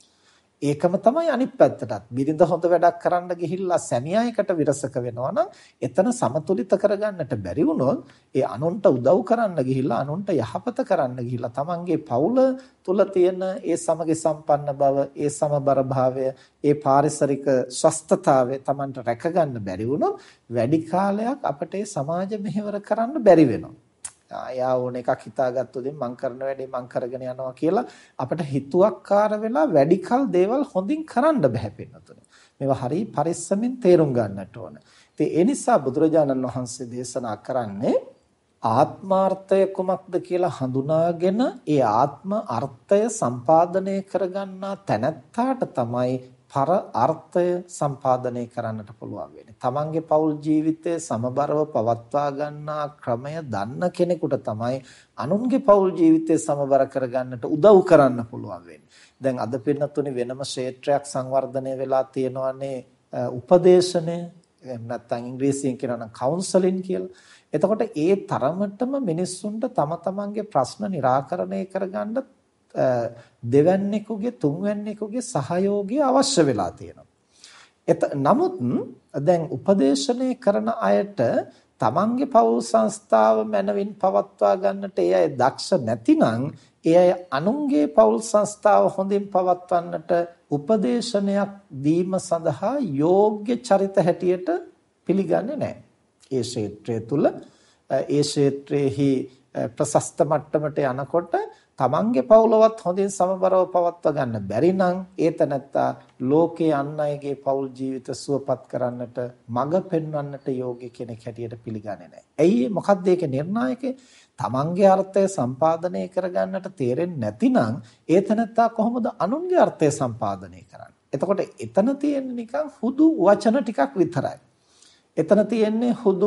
ඒකම තමයි අනිත් පැත්තටත්. බිරිඳ හොඳ වැඩක් කරන්න ගිහිල්ලා සැමියායකට විරසක වෙනවා නම් එතන සමතුලිත කරගන්නට බැරි වුණොත් ඒ අනුන්ට උදව් කරන්න ගිහිල්ලා, අනුන්ට යහපත කරන්න ගිහිල්ලා තමන්ගේ පවුල තුල තියෙන ඒ සමගි සම්පන්න බව, ඒ සමබර භාවය, ඒ පාරිසරික ස්වස්ථතාවය තමන්ට රැකගන්න බැරි වුණොත් වැඩි කාලයක් අපට ඒ සමාජ මෙහෙවර කරන්න බැරි වෙනවා. යා ඕන එකක් හිතාගත්තොත් මං කරන වැඩේ මං කරගෙන යනවා කියලා අපිට හිතුවක්කාර වෙලා වැඩි කල දේවල් හොඳින් කරන්න බෑ පින්නතුනේ. මේවා හරි පරිස්සමින් තේරුම් ගන්නට ඕන. ඉතින් ඒ නිසා බුදුරජාණන් වහන්සේ දේශනා කරන්නේ ආත්මාර්ථය කුමක්ද කියලා හඳුනාගෙන ඒ ආත්ම අර්ථය සම්පාදනය කරගන්නා තැනැත්තාට තමයි පර අර්ථය සම්පාදනය කරන්නට පුළුවන් වෙන්නේ. තමන්ගේ පෞල් ජීවිතය සමබරව පවත්වා ගන්නා ක්‍රමය දන්න කෙනෙකුට තමයි අනුන්ගේ පෞල් ජීවිතය සමබර කරගන්නට උදව් කරන්න පුළුවන් වෙන්නේ. දැන් අද පින්නතුනේ වෙනම ක්ෂේත්‍රයක් සංවර්ධනය වෙලා තියෙනවානේ උපදේශනය. එහෙම නැත්නම් ඉංග්‍රීසියෙන් කියනවා නම් කවුන්සලින් කියලා. එතකොට ඒ තරමටම මිනිස්සුන්ට තම තමන්ගේ ප්‍රශ්න निराකරණය කරගන්න දෙවැන්නෙකුගේ තුන්වැන්නෙකුගේ සහයෝගය අවශ්‍ය වෙලා තියෙනවා. නමුත් දැන් උපදේශනය කරන අයට තමන්ගේ පෞල් සංස්ථාව මනවින් පවත්වා ගන්නට ඒ අය දක්ෂ නැතිනම් ඒ අය අනුන්ගේ පෞල් සංස්ථාව හොඳින් පවත්වන්නට උපදේශනයක් දීම සඳහා යෝග්‍ය චරිත හැටියට පිළිගන්නේ නැහැ. ඒ ක්ෂේත්‍රය තුල ඒ ක්ෂේත්‍රයේහි ප්‍රශස්ත මට්ටමට යනකොට තමන්ගේ පවුලවත් හොඳින් සමබරව පවත්වා ගන්න බැරි නම් ඒ තැනත්තා ලෝකේ අන් අයගේ පවුල් ජීවිත සුවපත් කරන්නට මඟ පෙන්වන්නට යෝග්‍ය කෙනෙක් හැටියට පිළිගන්නේ නැහැ. ඇයි මොකක්ද ඒකේ නිර්ණායකය? තමන්ගේ අර්ථය සම්පාදනය කරගන්නට තේරෙන්නේ නැතිනම් ඒ තැනත්තා කොහොමද අනුන්ගේ අර්ථය සම්පාදනය කරන්නේ? එතකොට එතන තියෙන්නේ නිකන් හුදු වචන ටිකක් විතරයි. එතන තියෙන්නේ හුදු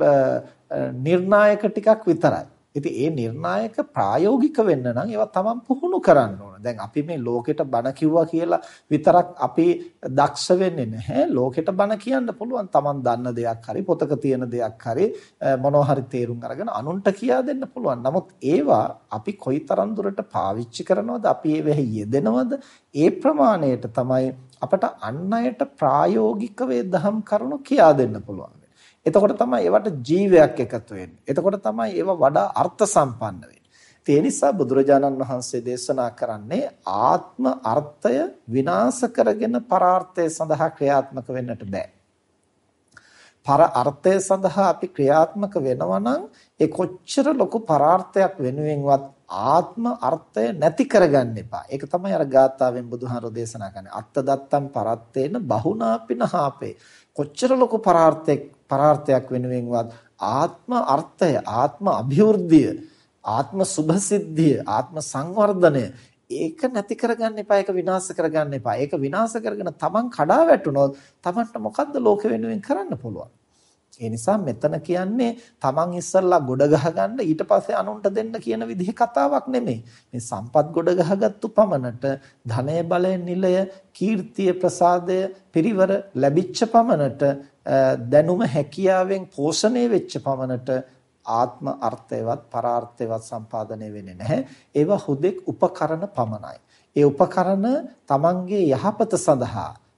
නිර්ණායක ටිකක් විතරයි. ඉතින් ඒ නිර්ණායක ප්‍රායෝගික වෙන්න නම් ඒවා තමන් පුහුණු කරන්න ඕන. දැන් අපි මේ ලෝකෙට බණ කිව්වා කියලා විතරක් අපි දක්ෂ වෙන්නේ නැහැ. ලෝකෙට බණ කියන්න පුළුවන්. තමන් දන්න දෙයක් හරි පොතක තියෙන දෙයක් හරි මොනවා හරි තේරුම් අරගෙන අනුන්ට කියා දෙන්න පුළුවන්. නමුත් ඒවා අපි කොයිතරම් දුරට පාවිච්චි කරනවද, අපි ඒවෙහි යෙදෙනවද, ඒ ප්‍රමාණයට තමයි අපට අන් අයට ප්‍රායෝගිකව දහම් කරුණු කියා දෙන්න පුළුවන්. එතකොට තමයි ඒවට ජීවයක් එකතු වෙන්නේ. එතකොට තමයි ඒවා වඩා අර්ථ සම්පන්න වෙන්නේ. ඒ නිසා බුදුරජාණන් වහන්සේ දේශනා කරන්නේ ආත්ම අර්ථය විනාශ කරගෙන පරාර්ථය සඳහා ක්‍රියාත්මක වෙන්නට බෑ. පර අර්ථය සඳහා අපි ක්‍රියාත්මක වෙනවා නම් ඒ කොච්චර ලොකු පරාර්ථයක් වෙනුවෙන්වත් ආත්ම අර්ථය නැති කරගන්න එපා. ඒක තමයි අර ගාථාවෙන් බුදුහාරෝ දේශනා කරන්නේ. අත්ත දත්තම් පරත්තේන බහුනාපිනහාපේ. කොච්චර ලොකු පරාර්ථයක් වෙනුවෙන්වත් ආත්ම අර්ථය, ආත්ම අභිවෘද්ධිය, ආත්ම සුභසිද්ධිය, ආත්ම සංවර්ධනය ඒක නැති කරගන්න එපා. ඒක විනාශ කරගන්න එපා. ඒක විනාශ කරගෙන තමන් කඩා වැටුනොත් තමන්ට මොකද්ද ලෝක වෙනුවෙන් කරන්න පුළුවන්? ඒ නිසා මෙතන කියන්නේ තමන් ඉස්සල්ලා ගොඩ ගහගන්න ඊට පස්සේ අනුන්ට දෙන්න කියන විදිහේ කතාවක් නෙමෙයි. මේ සම්පත් ගොඩ ගහගත්තු පමණට ධනය බලය නිලය කීර්තිය ප්‍රසාදය පිරිවර ලැබිච්ච පමණට දැනුම හැකියාවෙන් පෝෂණය වෙච්ච පමණට ආත්ම අර්ථයවත් පරාර්ථයවත් සම්පාදනය වෙන්නේ නැහැ. ඒවා හුදෙක් උපකරණ පමණයි. ඒ උපකරණ තමන්ගේ යහපත සඳහා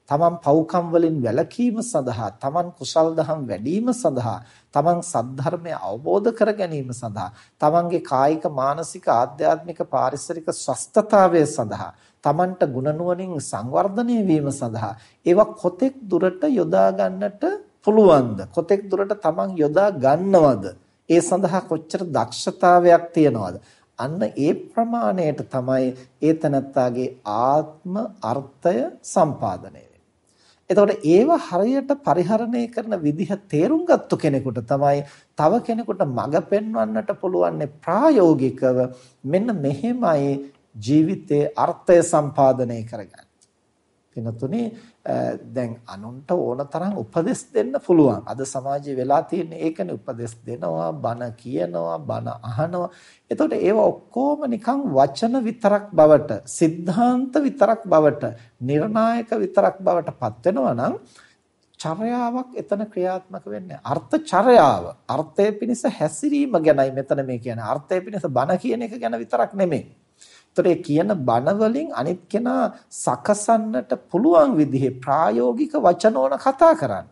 තමන් පව්කම් වලින් වැළකීම සඳහා, තමන් කුසල් දහම් වැඩිම සඳහා, තමන් සද්ධර්මය අවබෝධ කර ගැනීම සඳහා, තමන්ගේ කායික, මානසික, ආධ්‍යාත්මික, පාරිසරික ස්වස්ථතාවය සඳහා, තමන්ට ගුණ නුවණින් සංවර්ධනය වීම සඳහා ඒවා කොතෙක් දුරට යොදා ගන්නට පුළුවන්ද? කොතෙක් දුරට තමන් යොදා ගන්නවද? ඒ සඳහා කොච්චර දක්ෂතාවයක් තියනවද? අන්න ඒ ප්‍රමාණයට තමයි ඒ තනත්තාගේ ආත්ම අර්ථය සම්පාදනය වෙන්නේ. එතකොට ඒව හරියට පරිහරණය කරන විදිහ තේරුම් ගත්තු කෙනෙකුට තමයි තව කෙනෙකුට මඟ පෙන්වන්නට පුළුවන් ප්‍රායෝගිකව මෙන්න මෙහෙමයි ජීවිතයේ අර්ථය සම්පාදනය කරගන්න. වෙනතුනේ දැන් අනුන්ට ඕන තරම් උපදෙස් දෙන්න පුළුවන්. අද සමාජයේ වෙලා තියෙන්නේ ඒකනේ, උපදෙස් දෙනවා, බණ කියනවා, බණ අහනවා. එතකොට ඒව ඔක්කොම නිකන් වචන විතරක් බවට, સિદ્ધාන්ත විතරක් බවට, නිර්ණායක විතරක් බවට පත් වෙනවා නම් චර්යාවක් එතන ක්‍රියාත්මක වෙන්නේ. අර්ථ චර්යාව, අර්ථය පිණිස හැසිරීම ගැනයි මෙතන මේ කියන්නේ. අර්ථය පිණිස බණ කියන එක ගැන විතරක් නෙමෙයි. ඒ කියන බණ වලින් අනිත් කෙනා සකසන්නට පුළුවන් විදිහේ ප්‍රායෝගික වචන ඕන කතා කරන්න.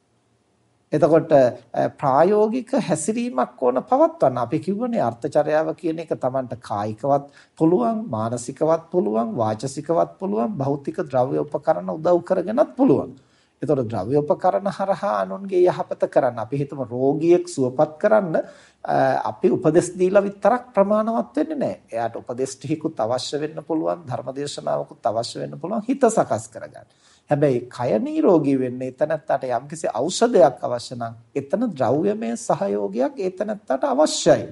එතකොට ප්‍රායෝගික හැසිරීමක් ඕන පවත්වන්න. අපි කිව්වනේ අර්ථචර්යාව කියන එක Tamanට කායිකවත් පුළුවන්, මානසිකවත් පුළුවන්, වාචසිකවත් පුළුවන්, භෞතික ද්‍රව්‍ය උපකරණ උදව් කරගෙනත් පුළුවන්. එතකොට ද්‍රව්‍ය උපකරණ හරහා අනුන්ගේ යහපත කරන්න, අපි හිතමු රෝගියෙක් සුවපත් කරන්න අපි උපදෙස් දීලා විතරක් ප්‍රමාණවත් වෙන්නේ නැහැ. එයාට උපදෙස් ටිකකුත් අවශ්‍ය වෙන්න පුළුවන්, ධර්මදේශනාවකුත් අවශ්‍ය වෙන්න පුළුවන් හිත සකස් කරගන්න. හැබැයි කය නිරෝගී වෙන්නේ එතනත්තට යම්කිසි ಔಷධයක් අවශ්‍ය නම් එතන ද්‍රව්‍යමය සහයෝගයක් එතනත්තට අවශ්‍යයි.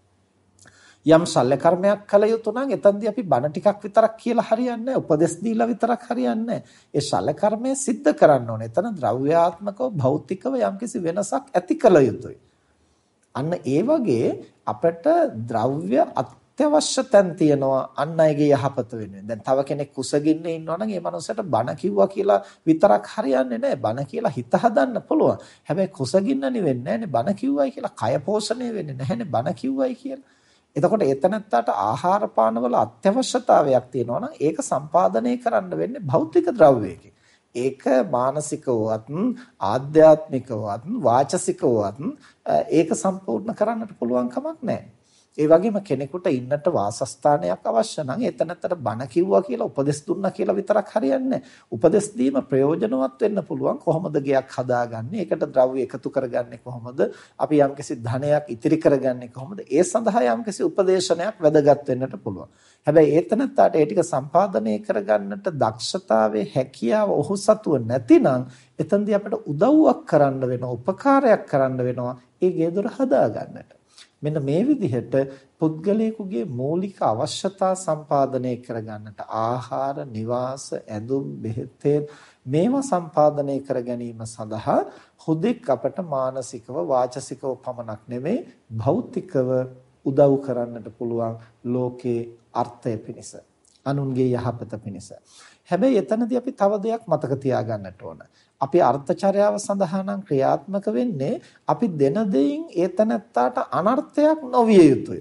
යම් ශල්‍ය කර්මයක් කළ යුතු නම් එතනදී අපි බණ ටිකක් විතරක් කියලා හරියන්නේ නැහැ. උපදෙස් දීලා විතරක් හරියන්නේ නැහැ. ඒ ශල්‍ය කර්මය સિદ્ધ කරන්න ඕනේ. එතන ද්‍රව්‍යාත්මකව, භෞතිකව යම්කිසි වෙනසක් ඇති කළ යුතුයි. අන්න ඒ වගේ අපිට ද්‍රව්‍ය අත්‍යවශ්‍ය තැන් තියෙනවා අන් අයගේ යහපත වෙනුවෙන්. දැන් තව කෙනෙක් කුසගින්නේ ඉන්නවා නම් ඒ මනුස්සයට බණ කිව්වා කියලා විතරක් හරියන්නේ නැහැ. බණ කියලා හිත හදන්න පුළුවන්. හැබැයි කුසගින්න නෙවෙන්නේ නැහැනේ. බණ කිව්වයි කියලා කය පෝෂණය වෙන්නේ නැහැනේ. බණ කිව්වයි කියලා. එතකොට එතනත්තට ආහාර පාන වල අත්‍යවශ්‍යතාවයක් තියෙනවා නම් ඒක සම්පාදනය කරන්න වෙන්නේ භෞතික ද්‍රව්‍යයකින්. ඒක මානසිකවත්, ආධ්‍යාත්මිකවත්, වාචසිකවත් ඒක සම්පූර්ණ කරන්නට පුළුවන් කමක් නැහැ. ඒ වගේම කෙනෙකුට ඉන්නට වාසස්ථානයක් අවශ්‍ය නම් එතනත්තට බණ කිව්වා කියලා උපදෙස් දුන්නා කියලා විතරක් හරියන්නේ නැහැ. උපදෙස් දීම ප්‍රයෝජනවත් වෙන්න පුළුවන්. කොහොමද ගයක් හදාගන්නේ? ඒකට ද්‍රව්‍ය එකතු කරගන්නේ කොහොමද? අපි යම්කිසි ධනයක් ඉතිරි කරගන්නේ කොහොමද? ඒ සඳහා යම්කිසි උපදේශනයක් වැදගත් වෙන්නට පුළුවන්. හැබැයි එතනත්තට ඒ ටික සම්පාදනය කරගන්නට දක්ෂතාවයේ හැකියාව ඔහු සතුව නැතිනම් එතනදී අපිට උදව්වක් කරන්න වෙනවා, උපකාරයක් කරන්න වෙනවා ඒ ගේ දොර හදාගන්නට. මෙන්න මේ විදිහට පුද්ගලයෙකුගේ මৌলিক අවශ්‍යතා සම්පාදනය කරගන්නට ආහාර, නිවාස, ඇඳුම්, බෙහෙත් මේවා සම්පාදනය කර ගැනීම සඳහා හුදෙක් අපට මානසිකව, වාචසිකව පමණක් නෙමෙයි භෞතිකව උදව් කරන්නට පුළුවන් ලෝකේ අර්ථය පිණිස, අනුන්ගේ යහපත පිණිස. හැබැයි එතනදී අපි තව දෙයක් මතක තියාගන්නට ඕන. අපි අර්ථචර්යාව සඳහා නම් ක්‍රියාත්මක වෙන්නේ අපි දෙන දෙයින් ඒතනත්තාට අනර්ථයක් නොවිය යුතුය.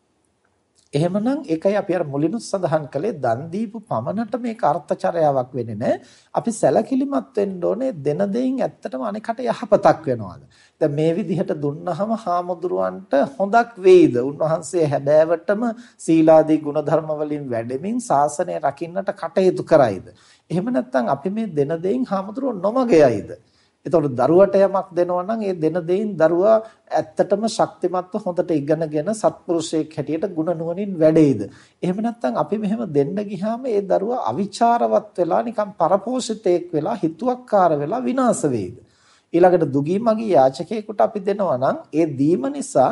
එහෙමනම් ඒකයි අපි අර මුලිනුත් සඳහන් කළේ දන් දීපු පමණට මේක අර්ථචර්යාවක් වෙන්නේ නැහැ. අපි සැලකිලිමත් වෙන්න ඕනේ දෙන දෙයින් ඇත්තටම අනිකට යහපතක් වෙනවාද. දැන් මේ විදිහට දුන්නහම හාමුදුරුවන්ට හොඳක් වෙයිද? උන්වහන්සේ හැබෑවටම සීලාදී ගුණධර්ම වලින් වැඩෙමින් ශාසනය රකින්නට කටයුතු කරයිද? එහෙම නැත්නම් අපි මේ දෙන දෙයින් හාමුදුරුවෝ නොමග යයිද? එතකොට දරුවට යමක් දෙනවා නම් ඒ දෙන දෙයින් දරුවා ඇත්තටම ශක්තිමත්ව හොඳට ඉගෙනගෙන සත්පුරුෂයෙක් හැටියට ගුණ නුවණින් වැඩෙයිද? එහෙම නැත්නම් අපි මෙහෙම දෙන්න ගියාම ඒ දරුවා අවිචාරවත් වෙලා නිකන් පරපෝෂිතයෙක් වෙලා හිතුවක්කාර වෙලා විනාශ වෙයිද? ඊළඟට දුගී මගී යාචකයෙකුට අපි දෙනවා නම් ඒ දීම නිසා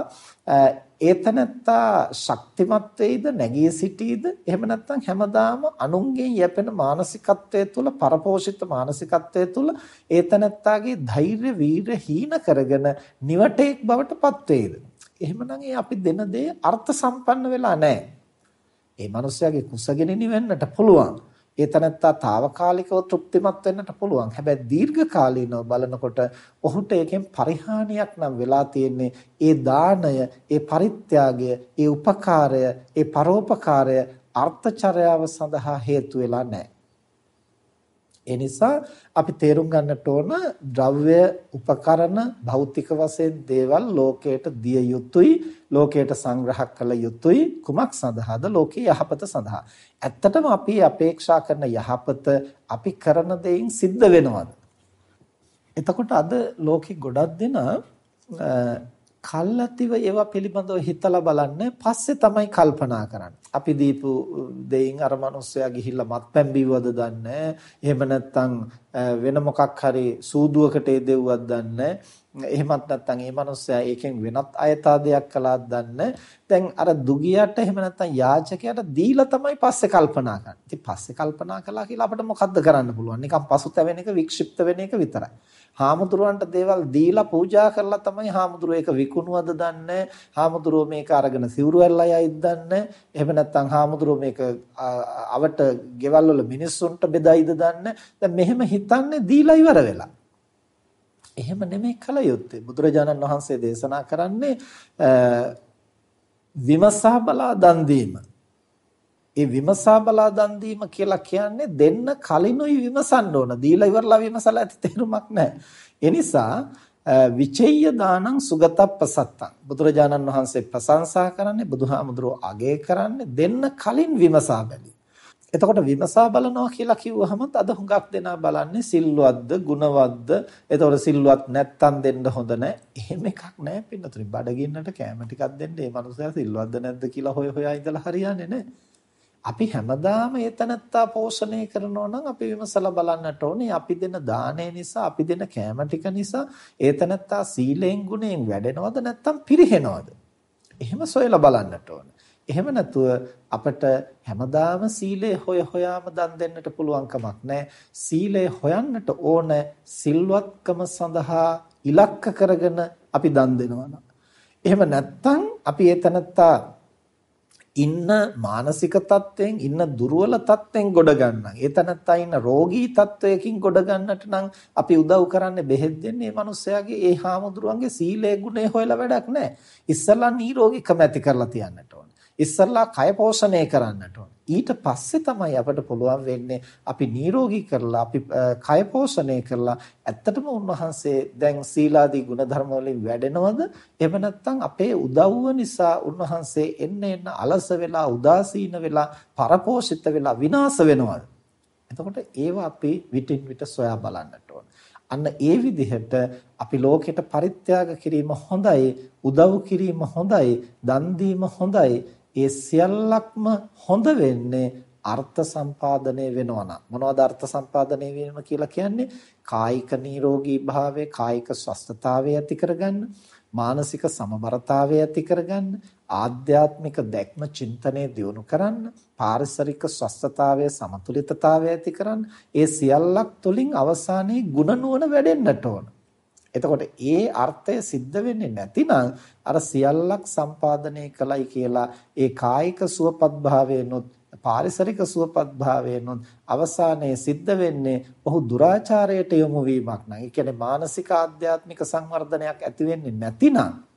ඒතනත්තා ශක්තිමත් වෙයිද, නැගී සිටීද? එහෙම නැත්නම් හැමදාම අනුන්ගෙන් යැපෙන මානසිකත්වයේ තුල, පරපෝෂිත මානසිකත්වයේ තුල ඒතනත්තාගේ ධෛර්ය, වීරිය හීන කරගෙන නිවටේක් බවට පත් වේද? එහෙමනම් ඒ අපි දෙන දේ අර්ථ සම්පන්න වෙලා නැහැ. ඒ මිනිස්යාගේ කුසගෙන නිවෙන්නට පුළුවන්. ඒතනත්තා తాවකාලිකව තෘප්තිමත් වෙන්නට පුළුවන්. හැබැයි දීර්ඝ කාලීනව බලනකොට ඔහුට ඒකෙන් පරිහානියක් නම් වෙලා තියෙන්නේ. ඒ දානය, ඒ පරිත්‍යාගය, ඒ උපකාරය, ඒ පරෝපකාරය අර්ථචර්යාව සඳහා හේතු වෙලා නැහැ. ඒ නිසා අපි තේරුම් ගන්නට ඕන ද්‍රව්‍ය උපකරණ භෞතික වශයෙන් දේවල් ලෝකයට දිය යුතුයි ලෝකයට සංග්‍රහ කළ යුතුයි කුමක් සඳහාද ලෝකේ යහපත සඳහා. ඇත්තටම අපි අපේක්ෂා කරන යහපත අපි කරන දෙයින් සිද්ධ වෙනවද? එතකොට අද ලෝකේ ගොඩක් දෙනා කල්ලාතිව ඒවා පිළිබඳව හිතලා බලන්නේ පස්සේ තමයි කල්පනා කරන්නේ. අපි දීපු දෙයින් අර මිනිස්සයා ගිහිල්ලා මත්පැන් බිව්වද දන්නේ. එහෙම නැත්නම් වෙන මොකක් හරි සූදුවකට දෙව්වද දන්නේ. එහෙමත් නැත්නම් මේ මිනිස්සයා ඒකෙන් වෙනත් අයථාදයක් කළාද දන්නේ. දැන් අර දුගියට එහෙම නැත්නම් යාචකයට දීලා තමයි පස්සේ කල්පනා කරන්නේ. ඉතින් පස්සේ කල්පනා කළා කියලා අපිට මොකද්ද කරන්න පුළුවන්? නිකන් පසුතැවෙන එක වික්ෂිප්ත වෙන එක විතරයි. හාමුදුරුවන්ට දේවල් දීලා පූජා කරලා තමයි හාමුදුරුවෝ ඒක විකුණුවද දන්නේ. හාමුදුරුවෝ මේක අරගෙන සිවුරු ඇල්ලලා යයිද දන්නේ. එහෙම නැත්නම් හාමුදුරුවෝ මේක අවට ගෙවල් වල මිනිස්සුන්ට බෙදයිද දන්නේ. දැන් මෙහෙම හිතන්නේ දීලා ඉවර වෙලා. එහෙම නෙමෙයි කල යුත්තේ. බුදුරජාණන් වහන්සේ දේශනා කරන්නේ විමසා බලා දන් දීම. ඒ විමසා බලා දන් දීම කියලා කියන්නේ දෙන්න කලිනුයි විමසන්න ඕන. දීලා ඉවරලා විමසලා ඇති තේරුමක් නැහැ. ඒ නිසා විචේය දානං සුගතප්පසත්තං. බුදුරජාණන් වහන්සේ ප්‍රශංසා කරන්නේ බුදුහාමුදුරුවෝ අගය කරන්නේ දෙන්න කලින් විමසා බැලී. එතකොට විමසා බලනවා කියලා කිව්වහම අද හුඟක් දෙනා බලන්නේ සිල්වත්ද ගුණවත්ද. එතකොට සිල්වත් නැත්තම් දෙන්න හොඳ නැහැ. එහෙම එකක් නැහැ පින්නතුනි. බඩගින්නට කැම ටිකක් දෙන්න මේ මනුස්සයා සිල්වත්ද නැද්ද කියලා හොයා ඉඳලා හරියන්නේ නැහැ. අපි හැමදාම ඒතනත්තා පෝෂණය කරනවා නම් අපි විමසලා බලන්නට ඕනේ අපි දෙන දාණය නිසා අපි දෙන කැම ටික නිසා ඒතනත්තා සීලෙන් ගුණයෙන් වැඩෙනවද නැත්නම් පිරිහෙනවද? එහෙම සොයලා බලන්නට ඕනේ. එහෙම නැතුව අපිට හැමදාම සීලය හොයාම දන් දෙන්නට පුළුවන් කමක් නැහැ. සීලය හොයන්නට ඕන සිල්වත්කම සඳහා ඉලක්ක කරගෙන අපි දන් දෙනවා නම්. එහෙම නැත්නම් අපි ඒතනත්තා ඉන්න මානසික තත්වයෙන් ඉන්න දුර්වල තත්වයෙන් ගොඩ ගන්න. ඒතනත්තා ඉන්න රෝගී තත්වයකින් ගොඩ ගන්නට නම් අපි උදව් කරන්නේ බෙහෙත් දෙන්නේ මේ මිනිස්යාගේ ඒ හාමුදුරුවන්ගේ සීලයේ ගුණය හොයලා වැඩක් නැහැ. ඉස්සල්ලා නිරෝගීකම ඇති කරලා තියන්නට ඕන. ඉස්සල්ලා කය පෝෂණය කරන්නට ඕන. ඊට පස්සේ තමයි අපිට පුළුවන් වෙන්නේ අපි නිරෝගී කරලා අපි කය පෝෂණය කරලා ඇත්තටම උන්වහන්සේ දැන් සීලාදී ගුණධර්ම වලින් වැඩෙනවද? එහෙම නැත්නම් අපේ උදව්ව නිසා උන්වහන්සේ එන්න අලස වෙලා උදාසීන වෙලා පරපෝෂිත වෙලා විනාශ වෙනවද? එතකොට ඒවා අපි විටින් විට සොයා බලන්නට ඕන. අන්න ඒ විදිහට අපි ලෝකෙට පරිත්‍යාග කිරීම හොඳයි, උදව් කිරීම හොඳයි, දන් දීම හොඳයි. ඒ සියල්ලක්ම හොඳ වෙන්නේ අර්ථ සම්පාදනය වෙනවා නම්. මොනවද අර්ථ සම්පාදනය වීම කියලා කියන්නේ? කායික නිරෝගී භාවය, කායික ස්වස්ථතාවය ඇති කරගන්න, මානසික සමබරතාවය ඇති කරගන්න, ආධ්‍යාත්මික දැක්ම චින්තනය දියුණු කරන්න, පාරිසරික ස්වස්ථතාවය, සමතුලිතතාවය ඇති කරන්න. ඒ සියල්ලක් තුළින් අවසානයේ ගුණ නුවණ වැඩෙන්නට ඕන. එතකොට ඒ අර්ථය සිද්ධ වෙන්නේ නැතිනම් අර සියල්ලක් සම්පාදනය කළයි කියලා ඒ කායික සුවපත් භාවයෙන්ොත් පාරිසරික සුවපත් භාවයෙන්ොත් අවසානයේ සිද්ධ වෙන්නේ ඔහු දුරාචාරයට යොමු වීමක් නං. ඒ කියන්නේ මානසික ආධ්‍යාත්මික සංවර්ධනයක් ඇති වෙන්නේ නැතිනම්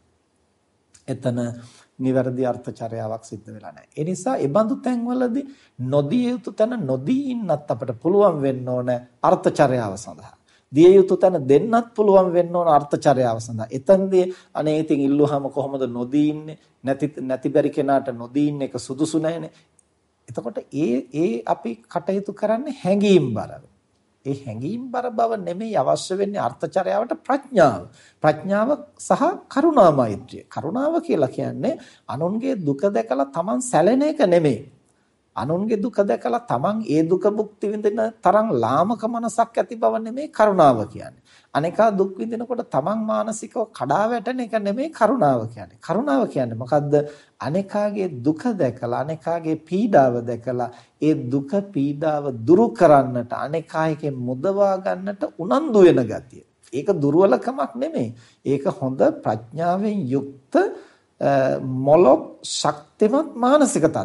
එතන නිවැරදි අර්ථචර්යාවක් සිද්ධ වෙලා නැහැ. ඒ නිසා ඒ බඳු තැන්වලදී නොදිය යුතු තැන නොදී ඉන්නත් අපිට පුළුවන් වෙන්න ඕන අර්ථචර්යාව සඳහා. දිය යුතු තැන දෙන්නත් පුළුවන් වෙන්න ඕන අර්ථචර්යාව සඳහා. එතනදී අනේ ඉතින් ඉල්ලුවාම කොහොමද නොදී ඉන්නේ? නැති බැරි කෙනාට නොදී ඉන්න එක සුදුසු නැහැනේ. එතකොට ඒ අපි කටයුතු කරන්නේ හැඟීම් බරව. ඒ හැඟීම් බර බව නෙමෙයි අවශ්‍ය වෙන්නේ අර්ථචර්යාවට ප්‍රඥාව. ප්‍රඥාව සහ කරුණා මෛත්‍රිය. කරුණාව කියලා කියන්නේ අනුන්ගේ දුක දැකලා Taman සැලෙන එක නෙමෙයි. අනුන්ගේ දුක දැකලා Taman ඒ දුක භුක්ති විඳින තරම් ලාමක මනසක් ඇති බව නෙමෙයි කරුණාව කියන්නේ. අනේකා දුක් විඳිනකොට Taman මානසිකව කඩා වැටෙන එක නෙමෙයි කරුණාව කියන්නේ. කරුණාව කියන්නේ මොකද්ද? අනේකාගේ දුක දැකලා අනේකාගේ පීඩාව දැකලා ඒ දුක පීඩාව දුරු කරන්නට අනේකායකෙන් මුදවා ගන්නට උනන්දු වෙන ගතිය. ඒක දුර්වලකමක් නෙමෙයි. ඒක හොඳ ප්‍රඥාවෙන් යුක්ත මොළොක් ශක්තිමත් මානසික තත්ත්වයක්.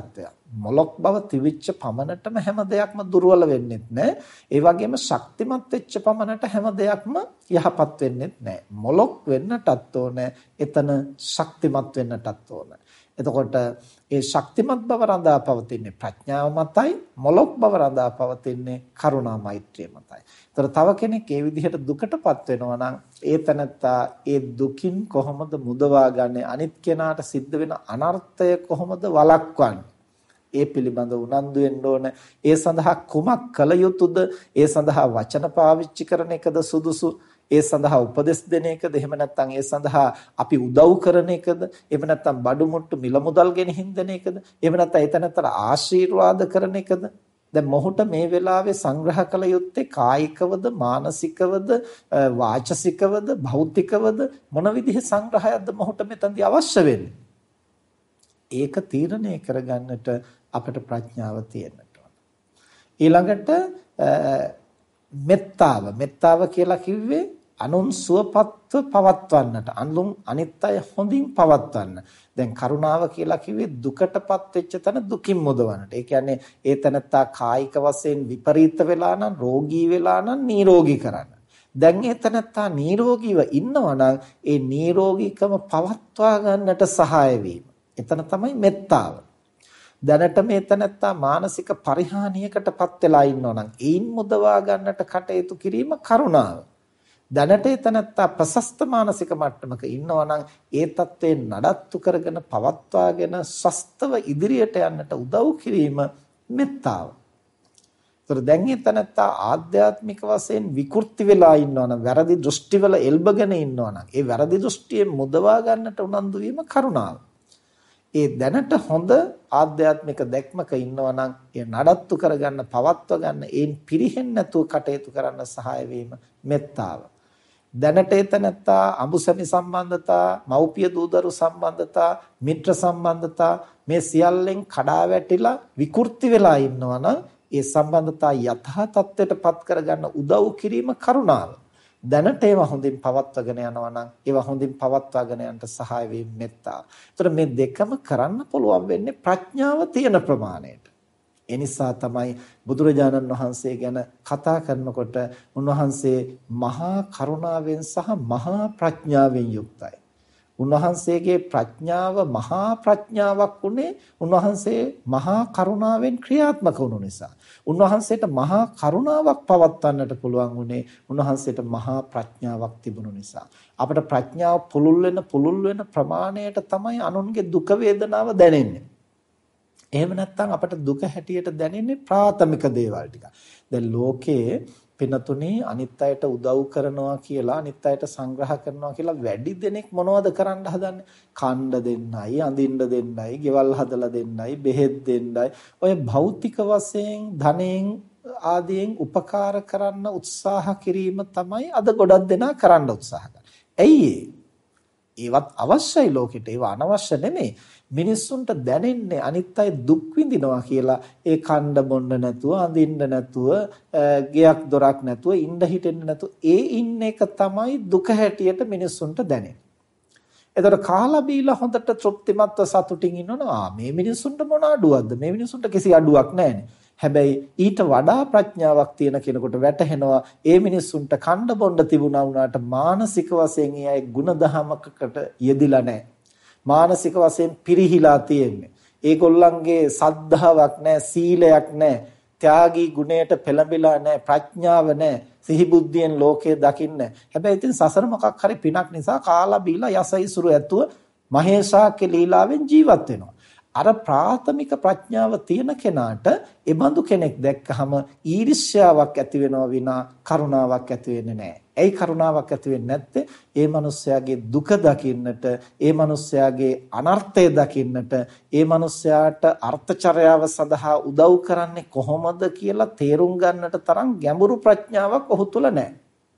මොලොක් බව තිවිච්ච පමණටම හැම දෙයක්ම දුර්වල වෙන්නේත් නැහැ. ඒ වගේම ශක්තිමත් වෙච්ච පමණට හැම දෙයක්ම යහපත් වෙන්නේත් නැහැ. මොලොක් වෙන්නටත් ඕනේ. එතන ශක්තිමත් වෙන්නටත් ඕනේ. එතකොට ඒ ශක්තිමත් බව රඳා පවතින්නේ ප්‍රඥාව මතයි, මොලොක් බව රඳා පවතින්නේ කරුණා මෛත්‍රිය මතයි. ඒතර තව කෙනෙක් ඒ විදිහට දුකටපත් වෙනවා නම් ඒ තනත්තා ඒ දුකින් කොහොමද මුදවා ගන්නේ? අනිත් කෙනාට සිද්ධ වෙන අනර්ථය කොහොමද වළක්වන්නේ? ඒ පිළිබඳ උනන්දු වෙන්න ඕන. ඒ සඳහා කුමක් කළ යුතුද? ඒ සඳහා වචන පාවිච්චි කරන එකද සුදුසු? ඒ සඳහා උපදෙස් දෙන එකද? එහෙම නැත්නම් ඒ සඳහා අපි උදව් කරන එකද? එහෙම නැත්නම් බඩු මුට්ටු මිල මුදල් ගෙනihin දෙන එකද? එහෙම නැත්නම් එතනතර ආශිර්වාද කරන එකද? දැන් මොහුට මේ වෙලාවේ සංග්‍රහ කළ යුත්තේ කායිකවද, මානසිකවද, වාචසිකවද, භෞතිකවද මොන විදිහේ සංග්‍රහයක්ද මොහුට මෙතනදී අවශ්‍ය වෙන්නේ? ඒක තීරණය කරගන්නට අපට ප්‍රඥාව තියෙන්නට ඕන. ඊළඟට මෙත්තාව කියලා කිව්වේ අනුන් සුවපත්ව පවත්වන්නට, අනිත් අය හොඳින් පවත්වන්න. දැන් කරුණාව කියලා කිව්වේ දුකටපත් වෙච්ච තැන දුකින් මුදවන්නට. ඒ කියන්නේ ඒ තැනත්තා කායික වශයෙන් විපරීත වෙලා නම්, රෝගී වෙලා නම් නිරෝගී කරන්න. දැන් ඒ තැනත්තා නිරෝගීව ඉන්නවා නම් ඒ නිරෝගීකම පවත්වා ගන්නට සහාය වීම. එතන තමයි මෙත්තාව. දැනට මේ තැනත්තා මානසික පරිහානියකටපත් වෙලා ඉන්නවා නම් ඒයින් මුදවා ගන්නට කටයුතු කිරීම කරුණාව. දැනට ඒ තැනත්තා ප්‍රශස්ත මානසික මට්ටමක ඉන්නවා නම් ඒ தත්ත්වේ නඩත්තු කරගෙන පවත්වාගෙන සස්තව ඉදිරියට යන්නට උදව් කිරීම මෙත්තාව. ඒතර දැන් ඒ තැනත්තා ආධ්‍යාත්මික වශයෙන් විකෘති වෙලා ඉන්නවා නම්, වැරදි දෘෂ්ටිවල එල්බගෙන ඉන්නවා නම් ඒ වැරදි දෘෂ්ටියෙන් මුදවා ගන්නට උනන්දු වීම කරුණාව. ඒ දැනට හොඳ ආධ්‍යාත්මික දැක්මක ඉන්නවා නම් ඒ නඩත්තු කරගන්න, පවත්ව ගන්න, ඒන් පිරිහෙන්නේ නැතුව කටයුතු කරන්න සහාය වීම මෙත්තාව. දැනට එතනත්තා අඹුසැමි සම්බන්ධතා, මව්පිය දූදරු සම්බන්ධතා, මිත්‍ර සම්බන්ධතා මේ සියල්ලෙන් කඩා වැටිලා විකෘති වෙලා ඉන්නවා නම් ඒ සම්බන්ධතා යථා තත්ත්වයටපත් කරගන්න උදව් කිරීම කරුණාව. දැනට ඒවා හොඳින් පවත්වාගෙන යනවා නම් ඒවා හොඳින් පවත්වාගෙන යන්න සහාය වීම මෙත්තාව. ඒතර මේ දෙකම කරන්න පුළුවන් වෙන්නේ ප්‍රඥාව තියෙන ප්‍රමාණයට. ඒ නිසා තමයි බුදුරජාණන් වහන්සේ ගැන කතා කරනකොට උන්වහන්සේ මහා කරුණාවෙන් සහ මහා ප්‍රඥාවෙන් යුක්තයි. උන්වහන්සේගේ ප්‍රඥාව මහා ප්‍රඥාවක් උනේ උන්වහන්සේ මහා කරුණාවෙන් ක්‍රියාත්මක වුණු නිසා. උන්වහන්සේට මහා කරුණාවක් පවත්වන්නට පුළුවන් උනේ උන්වහන්සේට මහා ප්‍රඥාවක් තිබුණු නිසා. අපට ප්‍රඥාව පුළුල් වෙන ප්‍රමාණයට තමයි අනුන්ගේ දුක වේදනාව දැනෙන්නේ. එහෙම නැත්නම් අපට දුක හැටියට දැනෙන්නේ ප්‍රාථමික දේවල් ටික. දැන් ලෝකයේ පිනතුනේ අනිත් අයට උදව් කරනවා කියලා, අනිත් අයට සංග්‍රහ කරනවා කියලා වැඩි දෙනෙක් මොනවද කරන්න හදන්නේ? කණ්ඩ දෙන්නයි, අඳින්න දෙන්නයි, ගෙවල් හදලා දෙන්නයි, බෙහෙත් දෙන්නයි. ඔය භෞතික වශයෙන් ධනෙන් ආදියෙන් උපකාර කරන්න උත්සාහ කිරීම තමයි අද ගොඩක් දෙනා කරන්න උත්සාහ කරන්නේ. ඇයි ඒවත් අවශ්‍යයි ලෝකෙට. ඒවා අනවශ්‍ය නෙමෙයි. මිනිස්සුන්ට දැනෙන්නේ අනිත් අය දුක් විඳිනවා කියලා. ඒ කණ්ඩ බොන්න නැතුව, අඳින්න නැතුව, ගෙයක් දොරක් නැතුව, ඉන්න හිටෙන්න නැතුව ඒ ඉන්න එක තමයි දුක හැටියට මිනිස්සුන්ට දැනෙන්නේ. එතකොට කාලා බීලා හොඳට තෘප්තිමත්ව සතුටින් ඉන්නවනේ. මේ මිනිස්සුන්ට මොන අඩුවක්ද? මේ මිනිස්සුන්ට කිසි අඩුවක් නැහැනේ. හැබැයි ඊට වඩා ප්‍රඥාවක් තියෙන කෙනෙකුට වැටහෙනවා ඒ මිනිස්සුන්ට කණ්ඩ බොන්න තිබුණා වුණාට මානසික වශයෙන් ඒ අය ಗುಣධහමකට යෙදිලා නැහැ. මානසික වශයෙන් පිරිහිලා තියෙන්නේ. ඒගොල්ලන්ගේ සද්ධාාවක් නැහැ, සීලයක් නැහැ, ත්‍යාගී ගුණයට පෙළඹිලා නැහැ, ප්‍රඥාව නැහැ, සිහි බුද්ධියෙන් ලෝකය දකින්නේ. හැබැයි ඉතින් සසර මොකක් හරි පිනක් නිසා කාලා බීලා යසයිසුරු ඇතුව මහේශාක්‍ය ලීලාවෙන් ජීවත් වෙනවා. අර ප්‍රාථමික ප්‍රඥාව තියෙන කෙනාට ඒ බඳු කෙනෙක් දැක්කහම ඊර්ෂ්‍යාවක් ඇති වෙනව විනා කරුණාවක් ඇති වෙන්නේ නැහැ. ඇයි කරුණාවක් ඇති වෙන්නේ නැත්තේ? ඒ මිනිස්යාගේ දුක දකින්නට, ඒ මිනිස්යාගේ අනර්ථය දකින්නට, ඒ මිනිස්යාට අර්ථචර්යාව සඳහා උදව් කරන්නේ කොහොමද කියලා තේරුම් ගන්නට තරම් ගැඹුරු ප්‍රඥාවක් ඔහු තුල නැහැ.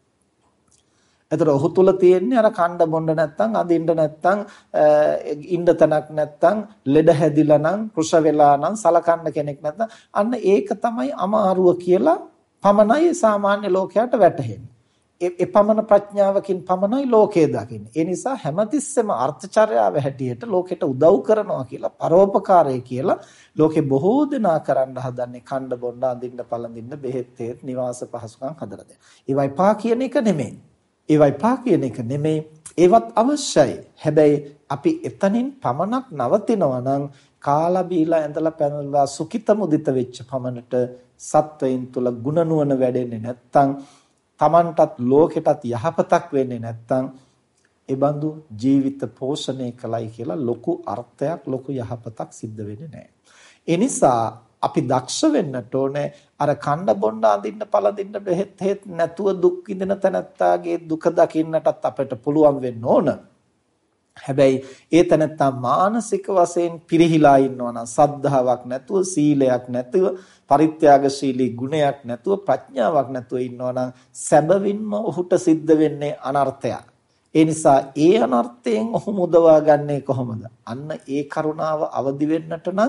එතකොට ඔහු තුල තියෙන්නේ අර කණ්ඩ බොණ්ඩ නැත්තම්, අදින්න නැත්තම්, ඉන්න තැනක් නැත්තම්, ලෙඩ හැදිලා නම්, කෘෂ වෙලා නම්, සලකන්න කෙනෙක් නැත්තම්, අන්න ඒක තමයි අමාරුව කියලා පමණයි සාමාන්‍ය ලෝකයට වැටහෙන්නේ. එපමණ ප්‍රඥාවකින් පමණයි ලෝකය දකින්නේ. ඒ නිසා හැමතිස්සෙම අර්ථචර්යාව හැටියට ලෝකෙට උදව් කරනවා කියලා පරෝපකාරය කියලා ලෝකේ බොහෝ දෙනා කරන්න හදන්නේ කණ්ඩ බොණ්ඩ අඳින්න පළඳින්න බෙහෙත් තෙත් නිවාස පහසුකම් හදලා දෙන්න. ඒවයි පා කියන එක නෙමෙයි. ඒවයි පා කියන එක නෙමෙයි. ඒවත් අවශ්‍යයි. හැබැයි අපි එතනින් පමණක් නවතිනවා නම් කාලා බීලා ඇඳලා පැනලා සුඛිත මුදිත වෙච්ච පමණට සත්වයින් තුල ගුණ නුවණ වැඩෙන්නේ නැත්තම් තමන්ටත් ලෝකෙටත් යහපතක් වෙන්නේ නැත්තම් ඒ බඳු ජීවිත පෝෂණය කළයි කියලා ලොකු අර්ථයක් ලොකු යහපතක් සිද්ධ වෙන්නේ නැහැ. ඒ නිසා අපි දක්ෂ වෙන්නට ඕනේ අර කණ්ඩ බොණ්ඩ අඳින්න පළඳින්න බෙහෙත් හේත් නැතුව දුක් විඳින තැනැත්තාගේ දුක දකින්නටත් අපිට පුළුවන් වෙන්න ඕන. හැබැයි ඒ තැනැත්තා මානසික වශයෙන් පිරිහිලා ඉන්නවා නම් සද්ධාාවක් නැතුව සීලයක් නැතුව පරිත්‍යාගශීලී ගුණයක් නැතුව ප්‍රඥාවක් නැතුව ඉන්නවා නම් සැබවින්ම ඔහුට සිද්ධ වෙන්නේ අනර්ථයක්. ඒ නිසා ඒ අනර්ථයෙන් ඔහු මුදවා ගන්නේ කොහොමද? අන්න ඒ කරුණාව අවදි වෙන්නට නම්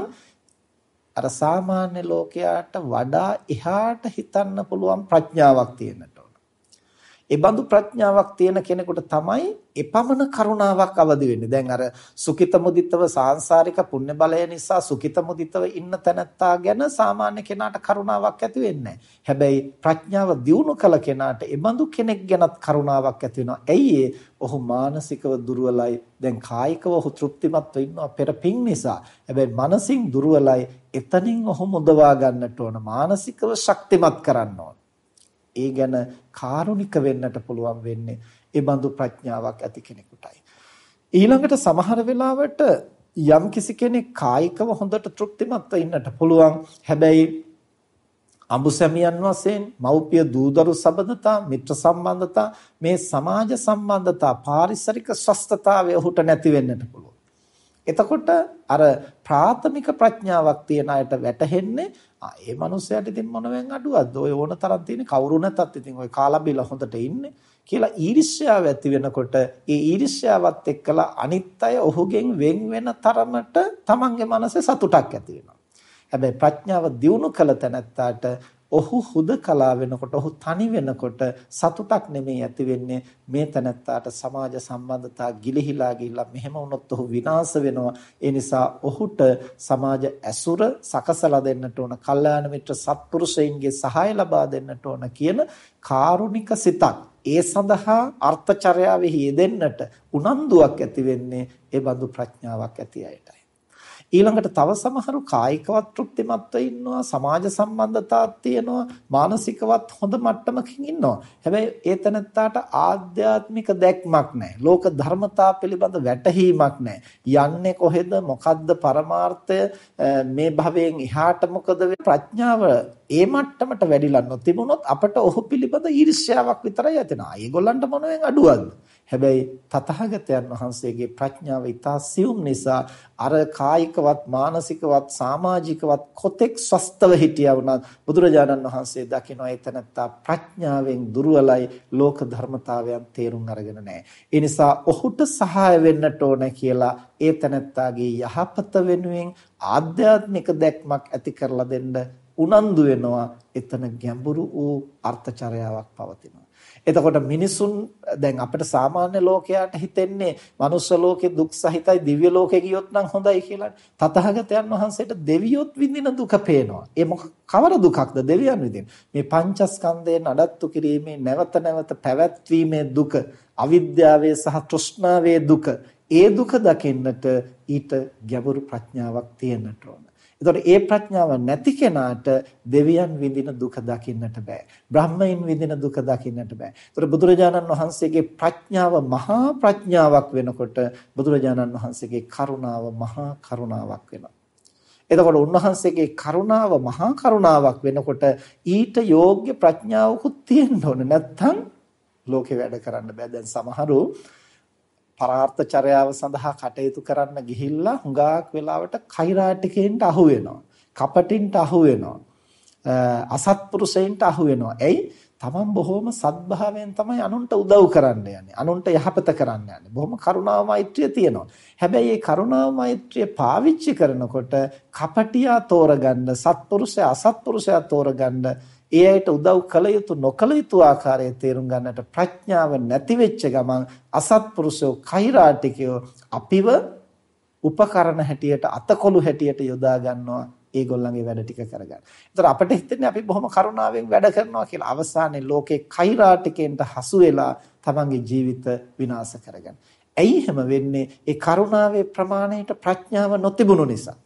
අර සාමාන්‍ය ලෝකයාට වඩා එහාට හිතන්න පුළුවන් ප්‍රඥාවක් තියෙන්නට ඕන. ඒ බඳු ප්‍රඥාවක් තියෙන කෙනෙකුට තමයි එපමණ කරුණාවක් අවදි වෙන්නේ. දැන් අර සුඛිත මුදිතව සාංශාරික පුණ්‍ය බලය නිසා සුඛිත මුදිතව ඉන්න තැනැත්තා ගැන සාමාන්‍ය කෙනාට කරුණාවක් ඇති වෙන්නේ නැහැ. හැබැයි ප්‍රඥාව දියුණු කළ කෙනාට ඒ බඳු කෙනෙක් ගැනත් කරුණාවක් ඇති වෙනවා. ඇයි ඔහු මානසිකව දුර්වලයි. දැන් කායිකව ඔහු තෘප්තිමත්ව ඉන්නවා පෙර පිං නිසා. හැබැයි මනසින් දුර්වලයි. එතනින් ඔහු මුදවා ගන්නට ඕන. මානසිකව ශක්තිමත් කරන්න ඕන. ඒ ගැන කාරුණික වෙන්නට පුළුවන් වෙන්නේ ඒ බඳු ප්‍රඥාවක් ඇති කෙනෙකුටයි. ඊළඟට සමහර වෙලාවට යම් කිසි කෙනෙක් කායිකව හොඳට තෘප්තිමත්ව ඉන්නට පුළුවන්. හැබැයි අඹුසැමියන් වශයෙන් මව්පිය දූදරු සබඳතා, මිත්‍ර සම්බන්ධතා, මේ සමාජ සම්බන්ධතා, පාරිසරික ස්වස්ථතාවය ඔහුට නැති වෙන්නට පුළුවන්. එතකොට අර ප්‍රාථමික ප්‍රඥාවක් තියන අයට වැටහෙන්නේ ඒ මනුස්සයාට ඉතින් මොනවෙන් අඩුවක්ද? ඔය ඕන තරම් තියෙන කවුරු නැතත් ඉතින් ඔය කාලා බීලා හොඳට ඉන්නේ කියලා ඊර්ෂ්‍යාව ඇති වෙනකොට ඒ ඊර්ෂ්‍යාවත් එක්කලා අනිත් අය ඔහුගෙන් වෙන් වෙන තරමට තමන්ගේ මනසේ සතුටක් ඇති වෙනවා. හැබැයි ප්‍රඥාව දියුණු කළ තැනැත්තාට ඔහු හුදකලා වෙනකොට ඔහු තනි වෙනකොට සතුටක් නෙමෙයි ඇති වෙන්නේ. මේ තැනැත්තාට සමාජ සම්බන්ධතා ගිලිහිලා ගිහිල්ලා මෙහෙම වුණොත් ඔහු විනාශ වෙනවා. ඒ නිසා ඔහුට සමාජ ඇසුර සකසලා දෙන්නට ඕන, කල්යාණ මිත්‍ර සත්පුරුෂයින්ගේ සහාය ලබා දෙන්නට ඕන කියන කාරුණික සිතක්, ඒ සඳහා අර්ථචර්යාවෙහි යෙදෙන්නට උනන්දුවක් ඇති වෙන්නේ ඒ බඳු ප්‍රඥාවක් ඇති අයටයි. ඊළඟට තව සමහරු කායිකවත් තෘප්තිමත්ව ඉන්නවා, සමාජ සම්බන්ධතාවක් තියෙනවා, මානසිකවත් හොඳ මට්ටමකින් ඉන්නවා. හැබැයි ඒ තැනත්තාට ආධ්‍යාත්මික දැක්මක් නැහැ. ලෝක ධර්මතා පිළිබඳ වැටහීමක් නැහැ. යන්නේ කොහෙද? මොකද්ද පරමාර්ථය? මේ භවයෙන් එහාට මොකද ප්‍රඥාව ඒ මට්ටමට වැඩිලා නොතිබුණොත් අපට ඔහු පිළිබඳ ඊර්ෂ්‍යාවක් විතරයි ඇතිවෙනවා. ඒගොල්ලන්ට මොනෙන් අඩුවක්ද? හැබැයි තථාගතයන් වහන්සේගේ ප්‍රඥාව ඉතා සියුම් නිසා අර කායිකවත් මානසිකවත් සමාජිකවත් කොතෙක් ස්වස්තව හිටියා වුණත් බුදුරජාණන් වහන්සේ දකිනවා ඒ තැනත්තා ප්‍රඥාවෙන් දුර්වලයි, ලෝක ධර්මතාවයන් තේරුම් අරගෙන නැහැ. ඒ නිසා ඔහුට සහාය වෙන්නට ඕන කියලා ඒ තැනත්තාගේ යහපත වෙනුවෙන් ආධ්‍යාත්මික දැක්මක් ඇති කරලා දෙන්න උනන්දු වෙනවා. එතන ගැඹුරු වූ අර්ථචර්යාවක් පවතිනවා. එතකොට මිනිසුන් දැන් අපිට සාමාන්‍ය ලෝකයට හිතෙන්නේ මනුෂ්‍ය ලෝකේ දුක් සහිතයි, දිව්‍ය ලෝකේ ගියොත් නම් හොඳයි කියලා. තථාගතයන් වහන්සේට දෙවියොත් විඳින දුක පේනවා. ඒ කවර දුකක්ද දෙවියන් විඳින? මේ පංචස්කන්ධයෙන් නඩත්තු කිරීමේ නැවත නැවත පැවැත්වීමේ දුක, අවිද්‍යාවේ සහ තෘෂ්ණාවේ දුක. ඒ දුක දකින්නට ඊට ගැඹුරු ප්‍රඥාවක් තියෙන්නට ඕන. එතකොට ඒ ප්‍රඥාව නැති කෙනාට දෙවියන් විඳින දුක දකින්නට බෑ. බ්‍රහ්මයන් විඳින දුක දකින්නට බෑ. එතකොට බුදුරජාණන් වහන්සේගේ ප්‍රඥාව මහා ප්‍රඥාවක් වෙනකොට බුදුරජාණන් වහන්සේගේ කරුණාව මහා කරුණාවක් වෙනවා. එතකොට උන්වහන්සේගේ කරුණාව මහා කරුණාවක් වෙනකොට ඊට යෝග්‍ය ප්‍රඥාවකුත් තියෙන්න ඕන. නැත්නම් ලෝකේ වැඩ කරන්න බෑ. දැන් සමහරු පරාර්ථචර්යාව සඳහා කටයුතු කරන්න ගිහිල්ලා හුඟක් වෙලාවට කෛරාටිකයින්ට අහු වෙනවා. කපටින්ට අහු වෙනවා. අසත්පුරුෂයින්ට අහු වෙනවා. එයි තමන් බොහොම සත්භාවයෙන් තමයි අනුන්ට උදව් කරන්න යන්නේ. අනුන්ට යහපත කරන්න යන්නේ. බොහොම කරුණාව මෛත්‍රිය තියෙනවා. හැබැයි මේ කරුණාව මෛත්‍රිය පාවිච්චි කරනකොට කපටියා තෝරගන්න, සත්පුරුෂයා අසත්පුරුෂයා තෝරගන්න ඒ අයට උදව් කළ යුතු නොකළ යුතු ආකාරය තේරුම් ගන්නට ප්‍රඥාව නැති වෙච්ච ගමන් අසත්පුරුෂෝ කෛරාටිකයෝ අපිව උපකරණ හැටියට අතකොළු හැටියට යොදා ගන්නවා ඒගොල්ලන්ගේ වැඩ ටික කරගන්න. ඒතර අපිට හිතෙන්නේ අපි බොහොම කරුණාවෙන් වැඩ කරනවා කියලා. අවසානයේ ලෝකේ කෛරාටිකෙන්ට හසු වෙලා තමන්ගේ ජීවිත විනාශ කරගන්න. ඇයි එහෙම වෙන්නේ? ඒ කරුණාවේ ප්‍රමාණයට ප්‍රඥාව නොතිබුණු නිසා.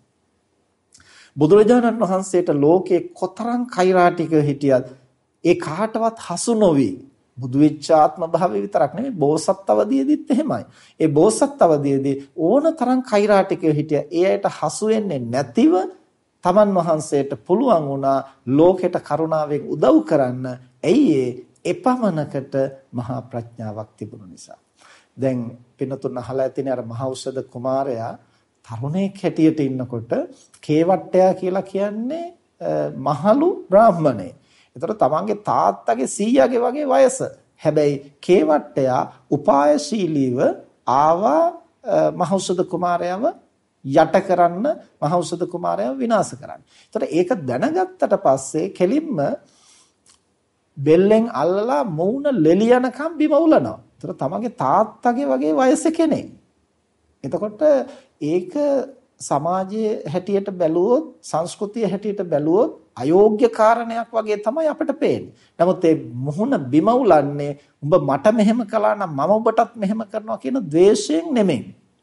බුදුරජාණන් වහන්සේට ලෝකේ කොතරම් කෛරාටිකව හිටියත් ඒ කාටවත් හසු නොවි. බුදු වෙච්ච ආත්ම භාවය විතරක් නෙමෙයි බෝසත් අවදීදීත් එහෙමයි. ඒ බෝසත් අවදීදී ඕන තරම් කෛරාටිකව හිටියා. ඒ අයට හසු වෙන්නේ නැතිව තමන් වහන්සේට පුළුවන් වුණා ලෝකෙට කරුණාවෙන් උදව් කරන්න. ඇයි එපමණකට මහා ප්‍රඥාවක් තිබුණු නිසා. දැන් පින්නතුන් අහලා ඇතිනේ අර මහෞෂධ කුමාරයා තරුණයෙක් හැටියට ඉන්නකොට කේවට්ටයා කියලා කියන්නේ මහලු බ්‍රාහ්මණයෙක්. ඒතර තමන්ගේ තාත්තගේ 100ගේ වගේ වයස. හැබැයි කේවට්ටයා උපායශීලීව ආවා මහෞෂධ කුමාරයාව යට කරන්න, මහෞෂධ කුමාරයාව විනාශ කරන්න. ඒතර ඒක දැනගත්තට පස්සේ කෙලින්ම බෙල්ලෙන් අල්ලලා මූණ ලෙලියනකම් බිම උලනවා. ඒතර තමන්ගේ තාත්තගේ වගේ වයස කෙනෙක්. එතකොට ඒක සමාජයේ හැටියට බැලුවොත්, සංස්කෘතිය හැටියට බැලුවොත් අයෝග්‍ය කාරණයක් වගේ තමයි අපිට පේන්නේ. නමුත් ඒ මුහුණ බිම උලන්නේ උඹ මට මෙහෙම කළා නම් මම ඔබටත් මෙහෙම කරනවා කියන ද්වේෂයෙන් නෙමෙයි.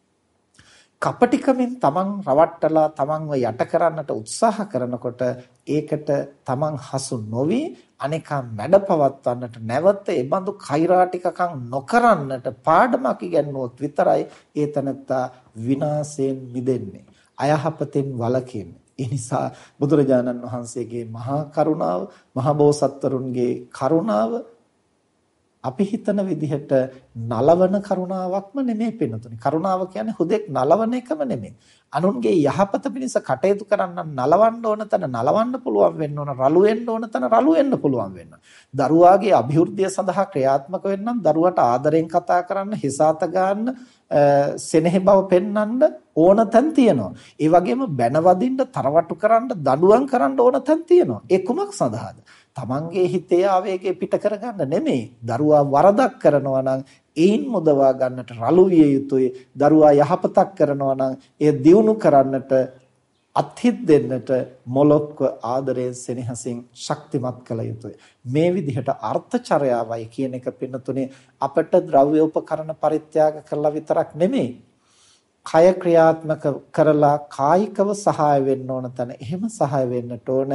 කපටිකමින් තමන් රවට්ටලා තමන්ව යට කරන්නට උත්සාහ කරනකොට ඒකට තමන් හසු නොවි අනිකා මැඩපවත්වන්නට නැවත ඒ බඳු කෛරාටිකකම් නොකරන්නට පාඩමක් ඉගෙනුවොත් විතරයි ඒ තනත්තා විනාශයෙන් මිදෙන්නේ, අයහපතෙන් වළකින්නේ. ඒ නිසා බුදුරජාණන් වහන්සේගේ මහා කරුණාව, මහා බෝසත්වරුන්ගේ කරුණාව අපි හිතන විදිහට නලවන කරුණාවක්ම නෙමෙයි පින්නතුනි. කරුණාව කියන්නේ හුදෙක් නලවන එකම නෙමෙයි. අනුන්ගේ යහපත පිණිස කටයුතු කරන්න නලවන්න ඕන තැන නලවන්න පුළුවන් වෙන්න ඕන, රළු වෙන්න ඕන තැන රළු වෙන්න පුළුවන් වෙන්න. දරුවාගේ අභිවෘද්ධිය සඳහා ක්‍රියාත්මක වෙන්නම්, දරුවට ආදරෙන් කතා කරන්න, හිසాత ගන්න, සෙනෙහ බව පෙන්වන්න ඕන තැන් තියෙනවා. ඒ වගේම බැනවදින්න, තරවටු කරන්න, දඬුවම් කරන්න ඕන තැන් තියෙනවා. ඒ කුමක් සඳහාද? තමන්ගේ හිතේ ආවේගය පිට කරගන්න නෙමෙයි. දරුවා වරදක් කරනවා නම් ඒන් මුදවා ගන්නට රළු විය යුතුයි. දරුවා යහපතක් කරනවා නම් එය දියුණු කරන්නට, අත්හිත් දෙන්නට මොලොක්ව ආදරයෙන් සෙනෙහසින් ශක්තිමත් කළ යුතුයි. මේ විදිහට අර්ථචර්යාවයි කියන එක පින්නතුනේ අපට ද්‍රව්‍ය උපකරණ පරිත්‍යාග කරලා විතරක් නෙමෙයි. කය ක්‍රියාත්මක කරලා කායිකව සහාය වෙන්න ඕන තැන එහෙම සහාය වෙන්නට ඕන.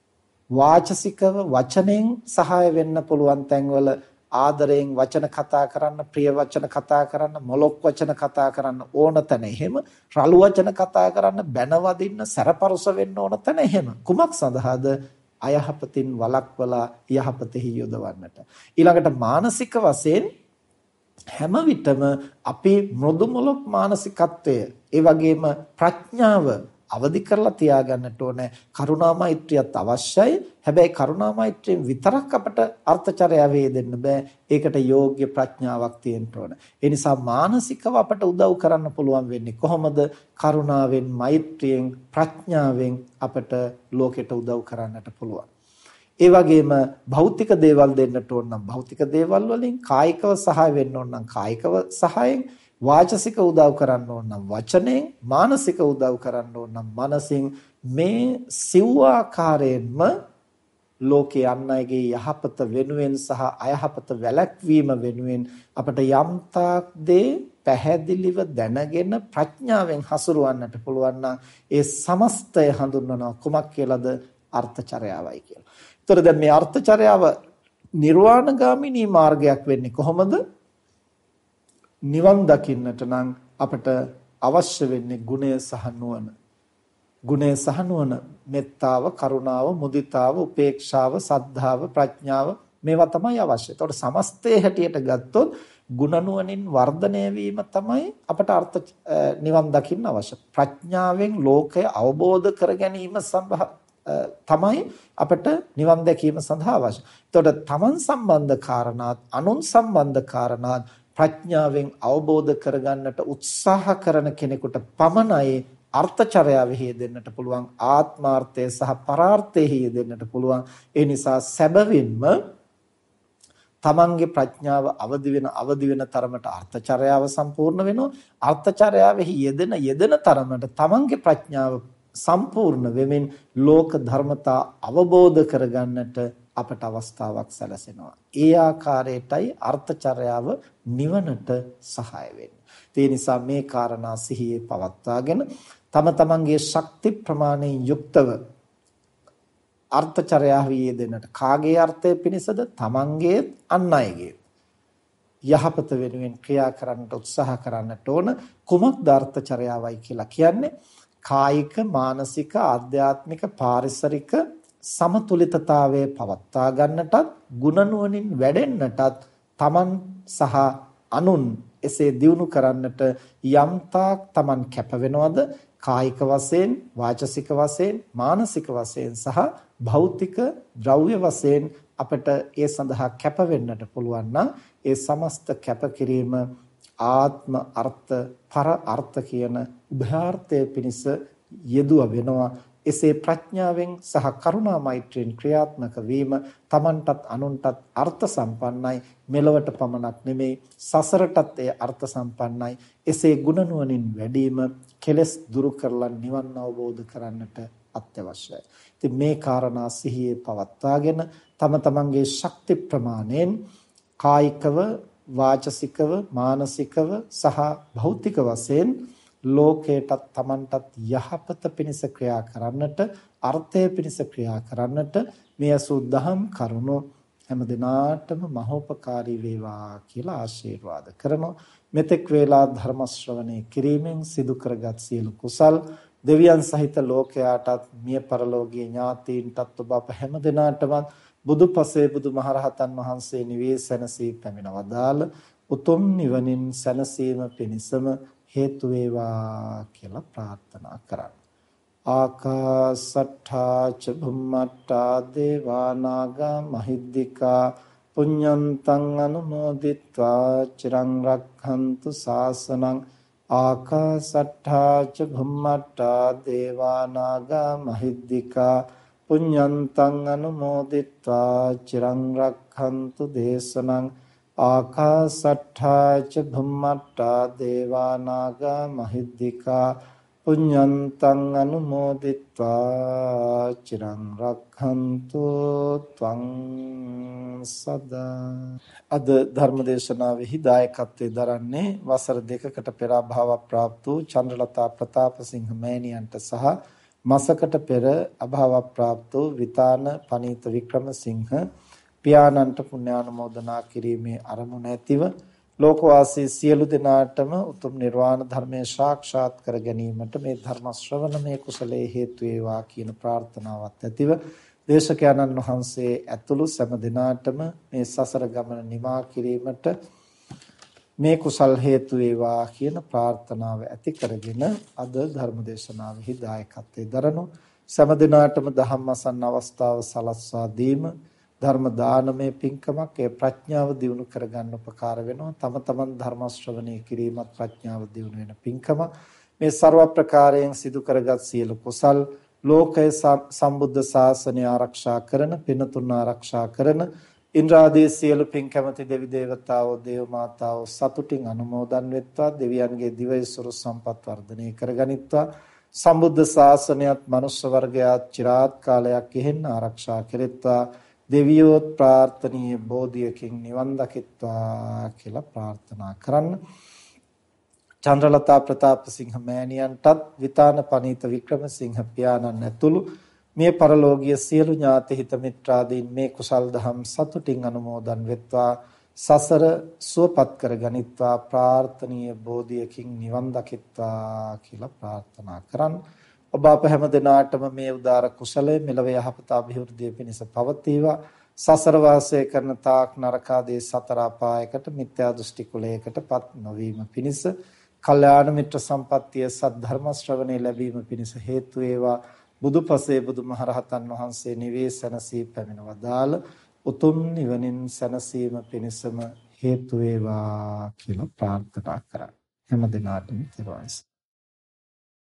වාචසිකව වචනෙන් සහාය වෙන්න පුළුවන් තැන්වල ආදරයෙන් වචන කතා කරන්න, ප්‍රිය වචන කතා කරන්න, මොලොක් වචන කතා කරන්න ඕන තැන එහෙම, රළු වචන කතා කරන්න, බැනවදින්න, සැරපරුස වෙන්න ඕන තැන එහෙම. කුමක් සඳහාද? අයහපතින් වළක්වලා යහපතෙහි යොදවන්නට. ඊළඟට මානසික වශයෙන් හැම විටම අපි මෘදු මොලොක් මානසිකත්වය, ඒ වගේම ප්‍රඥාව අවදි කරලා තියාගන්නට ඕනේ. කරුණා මෛත්‍රියත් අවශ්‍යයි. හැබැයි කරුණා මෛත්‍රියෙන් විතරක් අපට අර්ථචර්යාව වේදෙන්න බෑ. ඒකට යෝග්‍ය ප්‍රඥාවක් තියෙන්න ඕන. ඒ නිසා මානසිකව අපට උදව් කරන්න පුළුවන් වෙන්නේ කොහොමද? කරුණාවෙන්, මෛත්‍රියෙන්, ප්‍රඥාවෙන් අපට ලෝකෙට උදව් කරන්නට පුළුවන්. ඒ වගේම භෞතික දේවල් දෙන්නට ඕන නම් භෞතික දේවල් වලින්, කායිකව සහාය වෙන්න ඕන නම් කායිකව සහායෙන්, වාචසික උදව් කරන්න ඕන නම් වචනෙන්, මානසික උදව් කරන්න ඕන නම් මනසින්, මේ සිව් ආකාරයෙන්ම ලෝකේ අන් අයගේ යහපත වෙනුවෙන් සහ අයහපත වැළැක්වීම වෙනුවෙන් අපට යම්තාක් දේ පැහැදිලිව දැනගෙන ප්‍රඥාවෙන් හසුරවන්නට පුළුවන් නම් ඒ සමස්තය හඳුන්වනවා කුමක් කියලාද? අර්ථචර්යාවයි කියලා. ඒතර දැන් මේ අර්ථචර්යාව නිර්වාණගාමිනී මාර්ගයක් වෙන්නේ කොහොමද? නිවන් දකින්නට නම් අපට අවශ්‍ය වෙන්නේ ගුණය සහ නුවණ. ගුණය සහ නුවණ, මෙත්තාව, කරුණාව, මුදිතාව, උපේක්ෂාව, සද්ධාව, ප්‍රඥාව මේවා තමයි අවශ්‍ය. ඒතකොට සමස්තයේ හැටියට ගත්තොත් ගුණ නුවණින් වර්ධනය වීම තමයි අපට නිවන් දකින්න අවශ්‍ය. ප්‍රඥාවෙන් ලෝකය අවබෝධ කර ගැනීම තමයි අපට නිවන් දැකීම සඳහා අවශ්‍ය. ඒතකොට තමන් සම්බන්ධ කාරණාත්, අනුන් සම්බන්ධ කාරණාත් ප්‍රඥාවෙන් අවබෝධ කරගන්නට උත්සාහ කරන කෙනෙකුට පමණයි අර්ථචර්යාවෙහි යෙදෙන්නට පුළුවන්, ආත්මාර්ථය සහ පරාර්ථයෙහි යෙදෙන්නට පුළුවන්. ඒ නිසා සැබවින්ම තමන්ගේ ප්‍රඥාව අවදි වෙන තරමට අර්ථචර්යාව සම්පූර්ණ වෙනවා. අර්ථචර්යාවෙහි යෙදෙන තරමට තමන්ගේ ප්‍රඥාව සම්පූර්ණ වෙමින් ලෝක ධර්මතා අවබෝධ කරගන්නට අපට අවස්ථාවක් සැලසෙනවා. ඒ ආකාරයටයි අර්ථචර්යාව නිවනට සහාය වෙන්නේ. ඒ නිසා මේ කාරණා සිහියේ පවත්වාගෙන තම තමන්ගේ ශක්ති ප්‍රමාණයෙන් යුක්තව අර්ථචර්යාවෙහි යෙදෙන්නට, කාගේ අර්ථය පිණිසද? තමන්ගේ, අන් අයගේ යහපත වෙනුවෙන් ක්‍රියා කරන්නට උත්සාහ කරන්නට ඕන. කුමක්ද අර්ථචර්යාවයි කියලා කියන්නේ? කායික, මානසික, ආධ්‍යාත්මික, පාරිසරික සමතුලිතතාවයේ පවත්වා ගන්නටත්, ගුණ නුවණින් වැඩෙන්නටත්, තමන් සහ අනුන් එසේ දියුණු කරන්නට යම්තාක් තමන් කැප වෙනවද? කායික වශයෙන්, වාචසික වශයෙන්, මානසික වශයෙන් සහ භෞතික ද්‍රව්‍ය වශයෙන් අපට ඒ සඳහා කැප වෙන්නට පුළුවන් නම් ඒ සමස්ත කැපකිරීම ආත්ම අර්ථ, පර අර්ථ කියන උභයාර්ථය පිණිස යෙදුව වෙනවා. එසේ ප්‍රඥාවෙන් සහ කරුණා මෛත්‍රියෙන් ක්‍රියාත්මක වීම තමන්ටත් අනුන්ටත් අර්ථ සම්පන්නයි. මෙලොවට පමණක් නෙමෙයි, සසරටත් ඒ අර්ථ සම්පන්නයි. එසේ ගුණ නුවණින් වැඩිම කෙලෙස් දුරු කරලා නිවන් අවබෝධ කරන්නට අත්‍යවශ්‍යයි. ඉතින් මේ කාරණා සිහියේ පවත්වාගෙන තම තමන්ගේ ශක්ති ප්‍රමාණයෙන් කායිකව, වාචසිකව, මානසිකව සහ භෞතික වශයෙන් ලෝකයටත් තමන්ටත් යහපත පිණිස ක්‍රියා කරන්නට, අර්ථය පිණිස ක්‍රියා කරන්නට මේ අසුද්ධහම් කරුණෝ හැම දිනාටම මහෝපකාරී වේවා කියලා ආශිර්වාද කරනවා. මෙතෙක් වේලා ධර්ම ශ්‍රවණය කිරීමෙන් සිදු කරගත් සියලු කුසල් දෙවියන් සහිත ලෝකයාටත්, මිය පරලෝකීය ඥාතීන්ටත් ඔබ අප හැම දිනාටම බුදුපසේ බුදුමහරහතන් වහන්සේ නිවී සැනසී පැමිණවදාළ උතුම් නිවනින් සැනසීම පිණිසම හේතු වේවා කියලා ප්‍රාර්ථනා කරා. ආකාසට්ඨා ච භුම්මට්ඨා දේවා නාග මහිද්దికා පුඤ්ඤන්තං අනුමෝදිත්වා චිරං රක්ඛන්තු ශාසනං. ආකාසට්ඨා ච භුම්මට්ඨා දේවා නාග මහිද්దికා පුඤ්ඤන්තං අනුමෝදිත්වා චිරං රක්ඛන්තු දේශනං. ආකාසට්ඨා ච භුම්මට්ඨා දේවා නාග මහිද්దికා පුඤ්ඤන්තං අනුමෝදිත්වා චිරං රක්ඛන්තු ත්වං සදා. අද ධර්මදේශනාවෙහි දායකත්වයෙන් දරන්නේ වසර 2කට පෙර අභාව ප්‍රාප්ත වූ චන්ද්‍රලතා ප්‍රතාපසිංහ මෑණියන්ට සහ මාසකට පෙර අභාව ප්‍රාප්ත වූ විතාන පනීත වික්‍රමසිංහ පියාණන්ට පුණ්‍යානුමෝදනා කිරීමේ අරමුණ ඇතිව ලෝකවාසී සියලු දෙනාටම උතුම් නිර්වාණ ධර්මය සාක්ෂාත් කර ගැනීමට මේ ධර්ම ශ්‍රවණමය කුසලයේ හේතු වේවා කියන ප්‍රාර්ථනාවත් ඇතිව දේශකයන්න් වහන්සේ ඇතුළු සෑම දිනාටම මේ සසර ගමන නිමා කිරීමට මේ කුසල් හේතු වේවා කියන ප්‍රාර්ථනාව ඇති කරගෙන අද ධර්ම දේශනාවෙහි දායකත්වයෙන් දරනු සෑම දිනාටම ධම්මසන්න අවස්ථාව සලස්වා දීම ධර්ම දානමය පින්කමක්. ඒ ප්‍රඥාව දියුණු කරගන්න උපකාර වෙනවා. තම තමන් ධර්ම ශ්‍රවණය කිරීමත් ප්‍රඥාව දියුණු වෙන පින්කම. මේ ਸਰව ප්‍රකාරයෙන් සිදු කරගත් සියලු කුසල් ලෝකයේ සම්බුද්ධ ශාසනය ආරක්ෂා කරන, පිනතුන් ආරක්ෂා කරන ඉන්ද්‍රාදී සියලු පින් කැමැති දෙවි දේවතාවෝ, දේව මාතාවෝ සතුටින් අනුමෝදන් වෙත්වා. දෙවියන්ගේ දිවයිසුරු සම්පත් වර්ධනය කරගනිත්වා. සම්බුද්ධ ශාසනයත් මනුෂ්‍ය වර්ගයාත් চিරාත් කාලයක් ඉහෙන් ආරක්ෂා කෙරෙත්වා. දෙවියෝත් ප්‍රාර්ථනීය බෝධියකින් නිවන් දකිත්වා කියලා ප්‍රාර්ථනා කරන්න. චන්ද්‍රලතා ප්‍රතාපසිංහ මෑණියන්ටත් විතාන පනීත වික්‍රමසිංහ පියාණන් ඇතුළු මේ පරලෝකීය සියලු ඥාති හිත මිත්‍රාදීන් මේ කුසල් දහම් සතුටින් අනුමෝදන් වෙත්වා. සසර සුවපත් කරගනිත්වා. ප්‍රාර්ථනීය බෝධියකින් නිවන් දකිත්වා කියලා ප්‍රාර්ථනා කරන්න. ඔබ අප හැම දිනාටම මේ උදාර කුසලය මෙලව යහපත අභිවෘද්ධිය පිණිස පවතිවා. සසර වාසය කරන තාක් නරකාදී සතර අපායකට මිත්‍යා දෘෂ්ටි කුලයකටපත් නොවීම පිණිස, කල්යාණ මිත්‍ර සම්පත්තිය සද්ධර්ම ශ්‍රවණේ ලැබීම පිණිස හේතු වේවා. බුදුපසේ බුදුමහරහතන් වහන්සේ නිවී සැනසී පැමිණවදාළ උතුම් නිවනින් සැනසීම පිණිසම හේතු වේවා කියලා ප්‍රාර්ථනා කරා. හැම දිනාටම තිරුවන් සරණයි.